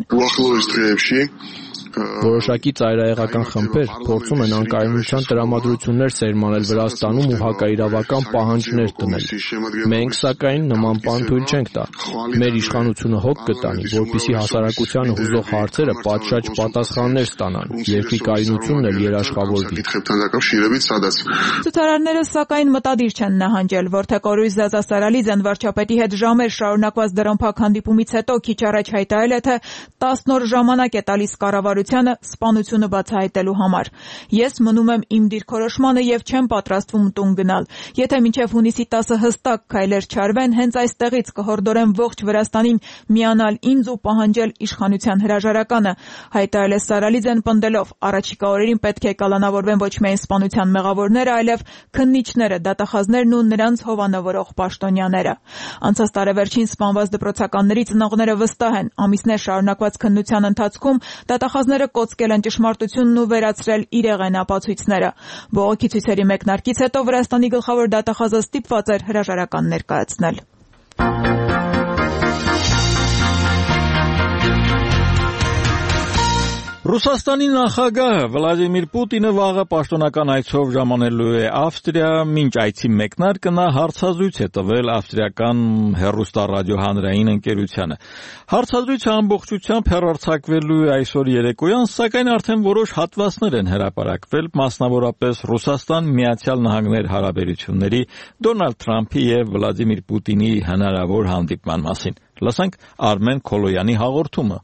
Որոշակի ծայրահեղական խմբեր փորձում են անկայունության տրամադրություններ սերմանել Վրաստանում ու հակաիրավական պահանջներ դնել։ Մենք սակայն նման բան թույլ չենք տա։ Մեր իշխանությունը հոգ կտանի, որպեսզի հասարակությանը հուզող հարցերը պատշաճ պատասխաններ ստանան, երկրի կայունությունն էլ երաշխավորվի։ Ցուցարարները սակայն մտադիր չեն նահանջել, որդեկորույս Զազա Սարալիձեն վարչապետի հետ ժամեր շարունակված դռնփակ հանդիպումից հետո քիչ առաջ հայտարարել է, թե տասն օր ժամանակ է տալիս կառավարությանը սպանությունը բացահայտելու համար։ Ես մնում եմ իմ դիրքորոշմանը եւ չեմ պատրաստվում տուն գնալ։ Եթե մինչև հունիսի տասը հստակ քայլեր չարվեն, հենց այստեղից կհորդորեմ ողջ Վրաստանին միանալ ինձ ու պահանջել իշխանության հրաժարականը, հայտարարել է Սարալիձեն պնդելով, առաջիկա օրերին պետք է կալանավորվեն ոչ միայն սպանության մեղավորները, այլև քննիչները, դատախազներն ու նրանց հովանավորող պաշտոնյաները։ Անցած տարեվերջին սպանված դպրոցականների ծնողները վստահ են, ամիսներ շարունակված քննության ընթացքում դատախազները կոծկել են ճշմարտությունն ու վերացրել իրեղեն ապացույցները։ Բողոքի ցույցերի մեկնարկից հետո Վրաստանի գլխավոր դատախազը ստիպված էր հրաժարական ներկայացնել։ Ռուսաստանի նախագահ Վլադիմիր Պուտինը վաղը պաշտոնական այցով ժամանելու է Ավստրիա, մինչ այցի մեկնարկը նա հարցազրույց է տվել ավստրիական հեռուստառադիոհանրային ընկերությանը։ Հարցազրույցը ամբողջությամբ հեռարձակվելու է այսօր երեկոյան, սակայն արդեն որոշ հատվածներ են հրապարակվել, մասնավորապես Ռուսաստան Միացյալ Նահանգներ հարաբերությունների Դոնալդ Թրամփի եւ Վլադիմիր Պուտինի հնարավոր հանդիպման մասին։ Լսենք Արմեն Քոլոյանի հաղորդումը։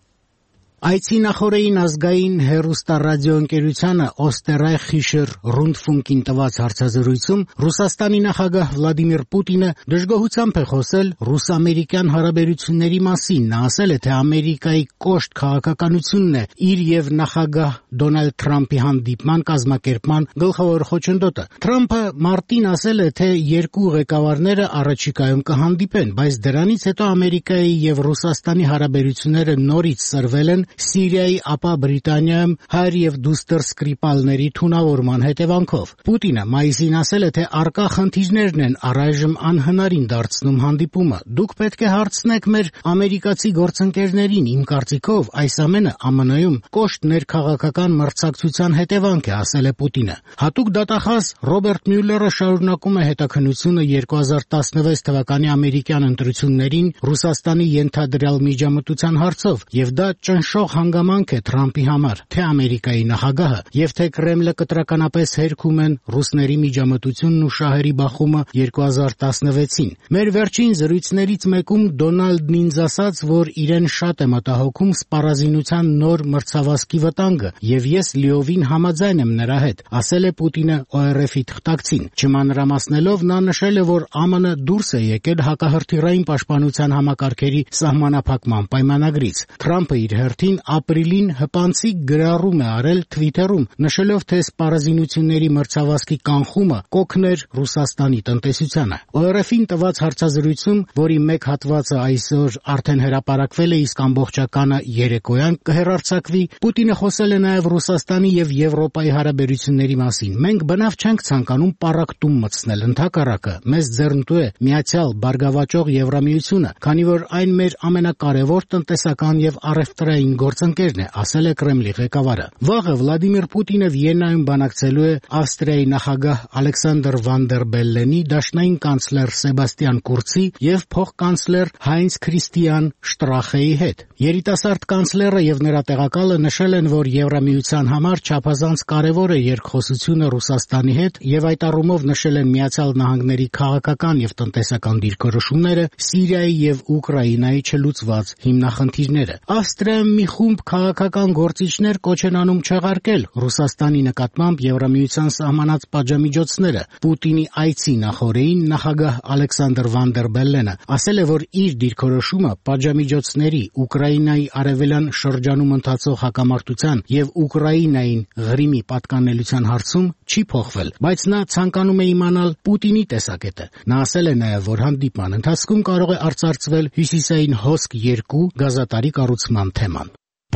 Այցի նախորդին ազգային հեռուստառադիոընկերությանը Օստերայխ Խիշեր Ռունդֆունկին տված հարցազրույցում Ռուսաստանի նախագահ Վլադիմիր Պուտինը դժգոհությամբ է խոսել ռուս-ամերիկյան հարաբերությունների մասին։ Նա ասել է, թե Ամերիկայի կոշտ քաղաքականությունն է իր եւ նախագահ Դոնալդ Թրամփի հանդիպման կազմակերպման գլխավոր խոչընդոտը։ Թրամփը մարտին ասել է, թե երկու ղեկավարները առաջիկայում կհանդիպեն, բայց դրանից հետո Ամերիկայի եւ Ռուսաստանի հարաբերությունները նորից սրվել են Սիրիայի, ապա Բրիտանիայում հայր եւ դուստր սկրիպալների թունավորման հետևանքով։ Պուտինը մայիսին ասել է, թե առկա խնդիրներն են առայժմ անհնարին դարձնում հանդիպումը։ Դուք պետք է հարցնեք մեր ամերիկացի գործընկերներին, իմ կարծիքով այս ամենը ԱՄՆ-ում կոշտ ներքաղաքական մրցակցության հետևանք է, ասել է Պուտինը։ Հատուկ դատախազ Ռոբերտ Մյուլլերը շարունակում է հետաքննությունը երկու հազար տասնվեց թվականի ամերիկյան ընտրություններին Ռուսաստանի ենթադրյալ միջամտության հարցով, եւ դա ճնշող հանգամանք է Թրամփի համար, թե Ամերիկայի նախագահը եւ թե Կրեմլը կտրականապես հերքում են ռուսների միջամտությունն ու շահերի բախումը երկու հազար տասնվեցին։ Մեր վերջին զրույցներից մեկում Դոնալդն ինձ ասաց, որ իրեն շատ է մտահոգում սպառազինության նոր մրցավազքի վտանգը, եւ ես լիովին համաձայն եմ նրա հետ, ասել է Պուտինը օ էր էֆ-ի թղթակցին։ Չմանրամասնելով նա նշել է, որ ԱՄՆ դուրս է եկել հակահրթիռային պաշտպանության համակարգերի սահմանափակման պայմանագրից։ Թրամփը իր հերթին նախագահին ապրիլին հպանցիկ գրառում է արել Twitter-ում, նշելով, թե սպառազինությունների մրցավազքի կանխումը կօգներ Ռուսաստանի տնտեսությանը։ O R F-ին տված հարցազրույցում, որի մեկ հատվածը այսօր արդեն հրապարակվել է, իսկ ամբողջականը երեկոյան կհեռարձակվի, Պուտինը խոսել է նաև Ռուսաստանի եւ Եվրոպայի հարաբերությունների մասին։ Մենք բնավ չենք ցանկանում պառակտում մտցնել, ընդհակառակը, մեզ ձեռնտու է միացյալ բարգավաճող Եվրամիությունը, քանի որ այն մեր ամենակարևոր տնտեսական եւ առևտրային գործընկերն է, ասել է Կրեմլի ղեկավարը։ Վաղը Վլադիմիր Պուտինը Վիեննայում բանակցելու է Ավստրիայի նախագահ Ալեքսանդր Վան դեր Բելլենի, դաշնային կանցլեր Սեբաստիան Կուրցի եւ փոխկանցլեր Հայնց Քրիստիան Շտրախեի հետ։ Երիտասարդ կանցլերը եւ նրա տեղակալը նշել են, որ Եվրամիության համար չափազանց կարևոր է երկխոսությունը Ռուսաստանի հետ եւ այդ առումով նշել են Միացյալ Նահանգների քաղաքական եւ տնտեսական դիրքորոշումները, Սիրիայի եւ Ուկրաինայի չլուծված հիմնախնդիրները։ Ավստրիայում մի խումբ քաղաքական գործիչներ կոչ են անում չեղարկել Ռուսաստանի նկատմամբ Եվրամիության սահմանած պատժամիջոցները։ Պուտինի այցի նախօրեին նախագահ Ալեքսանդր Վան դեր Բելլենը ասել է, որ իր դիրքորոշումը պատժամիջոցների, Ուկրաինայի արևելյան շրջանում ընթացող հակամարտության եւ Ուկրաինային Ղրիմի պատկանելիության հարցում չի փոխվել, բայց նա ցանկանում է իմանալ Պուտինի տեսակետը։ Նա ասել է նաև, որ հանդիպման ընթացքում կարող է արծարծվել Հյուսիսային հոսք երկու գազատարի կառուցման թեման։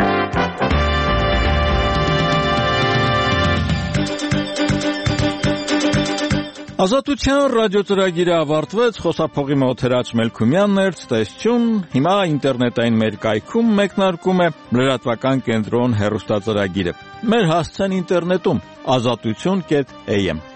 Ազատության ռադիոծրագիրը ավարտվեց, խոսափողի մոտ Հրաչ Մելքումյանն էր, ցտեսություն, հիմա ինտերնետային մեր կայքում մեկնարկում է լրատվական կենտրոն հեռուստածրագիրը։ Մեր հասցեն ինտերնետում ազատություն կետ a m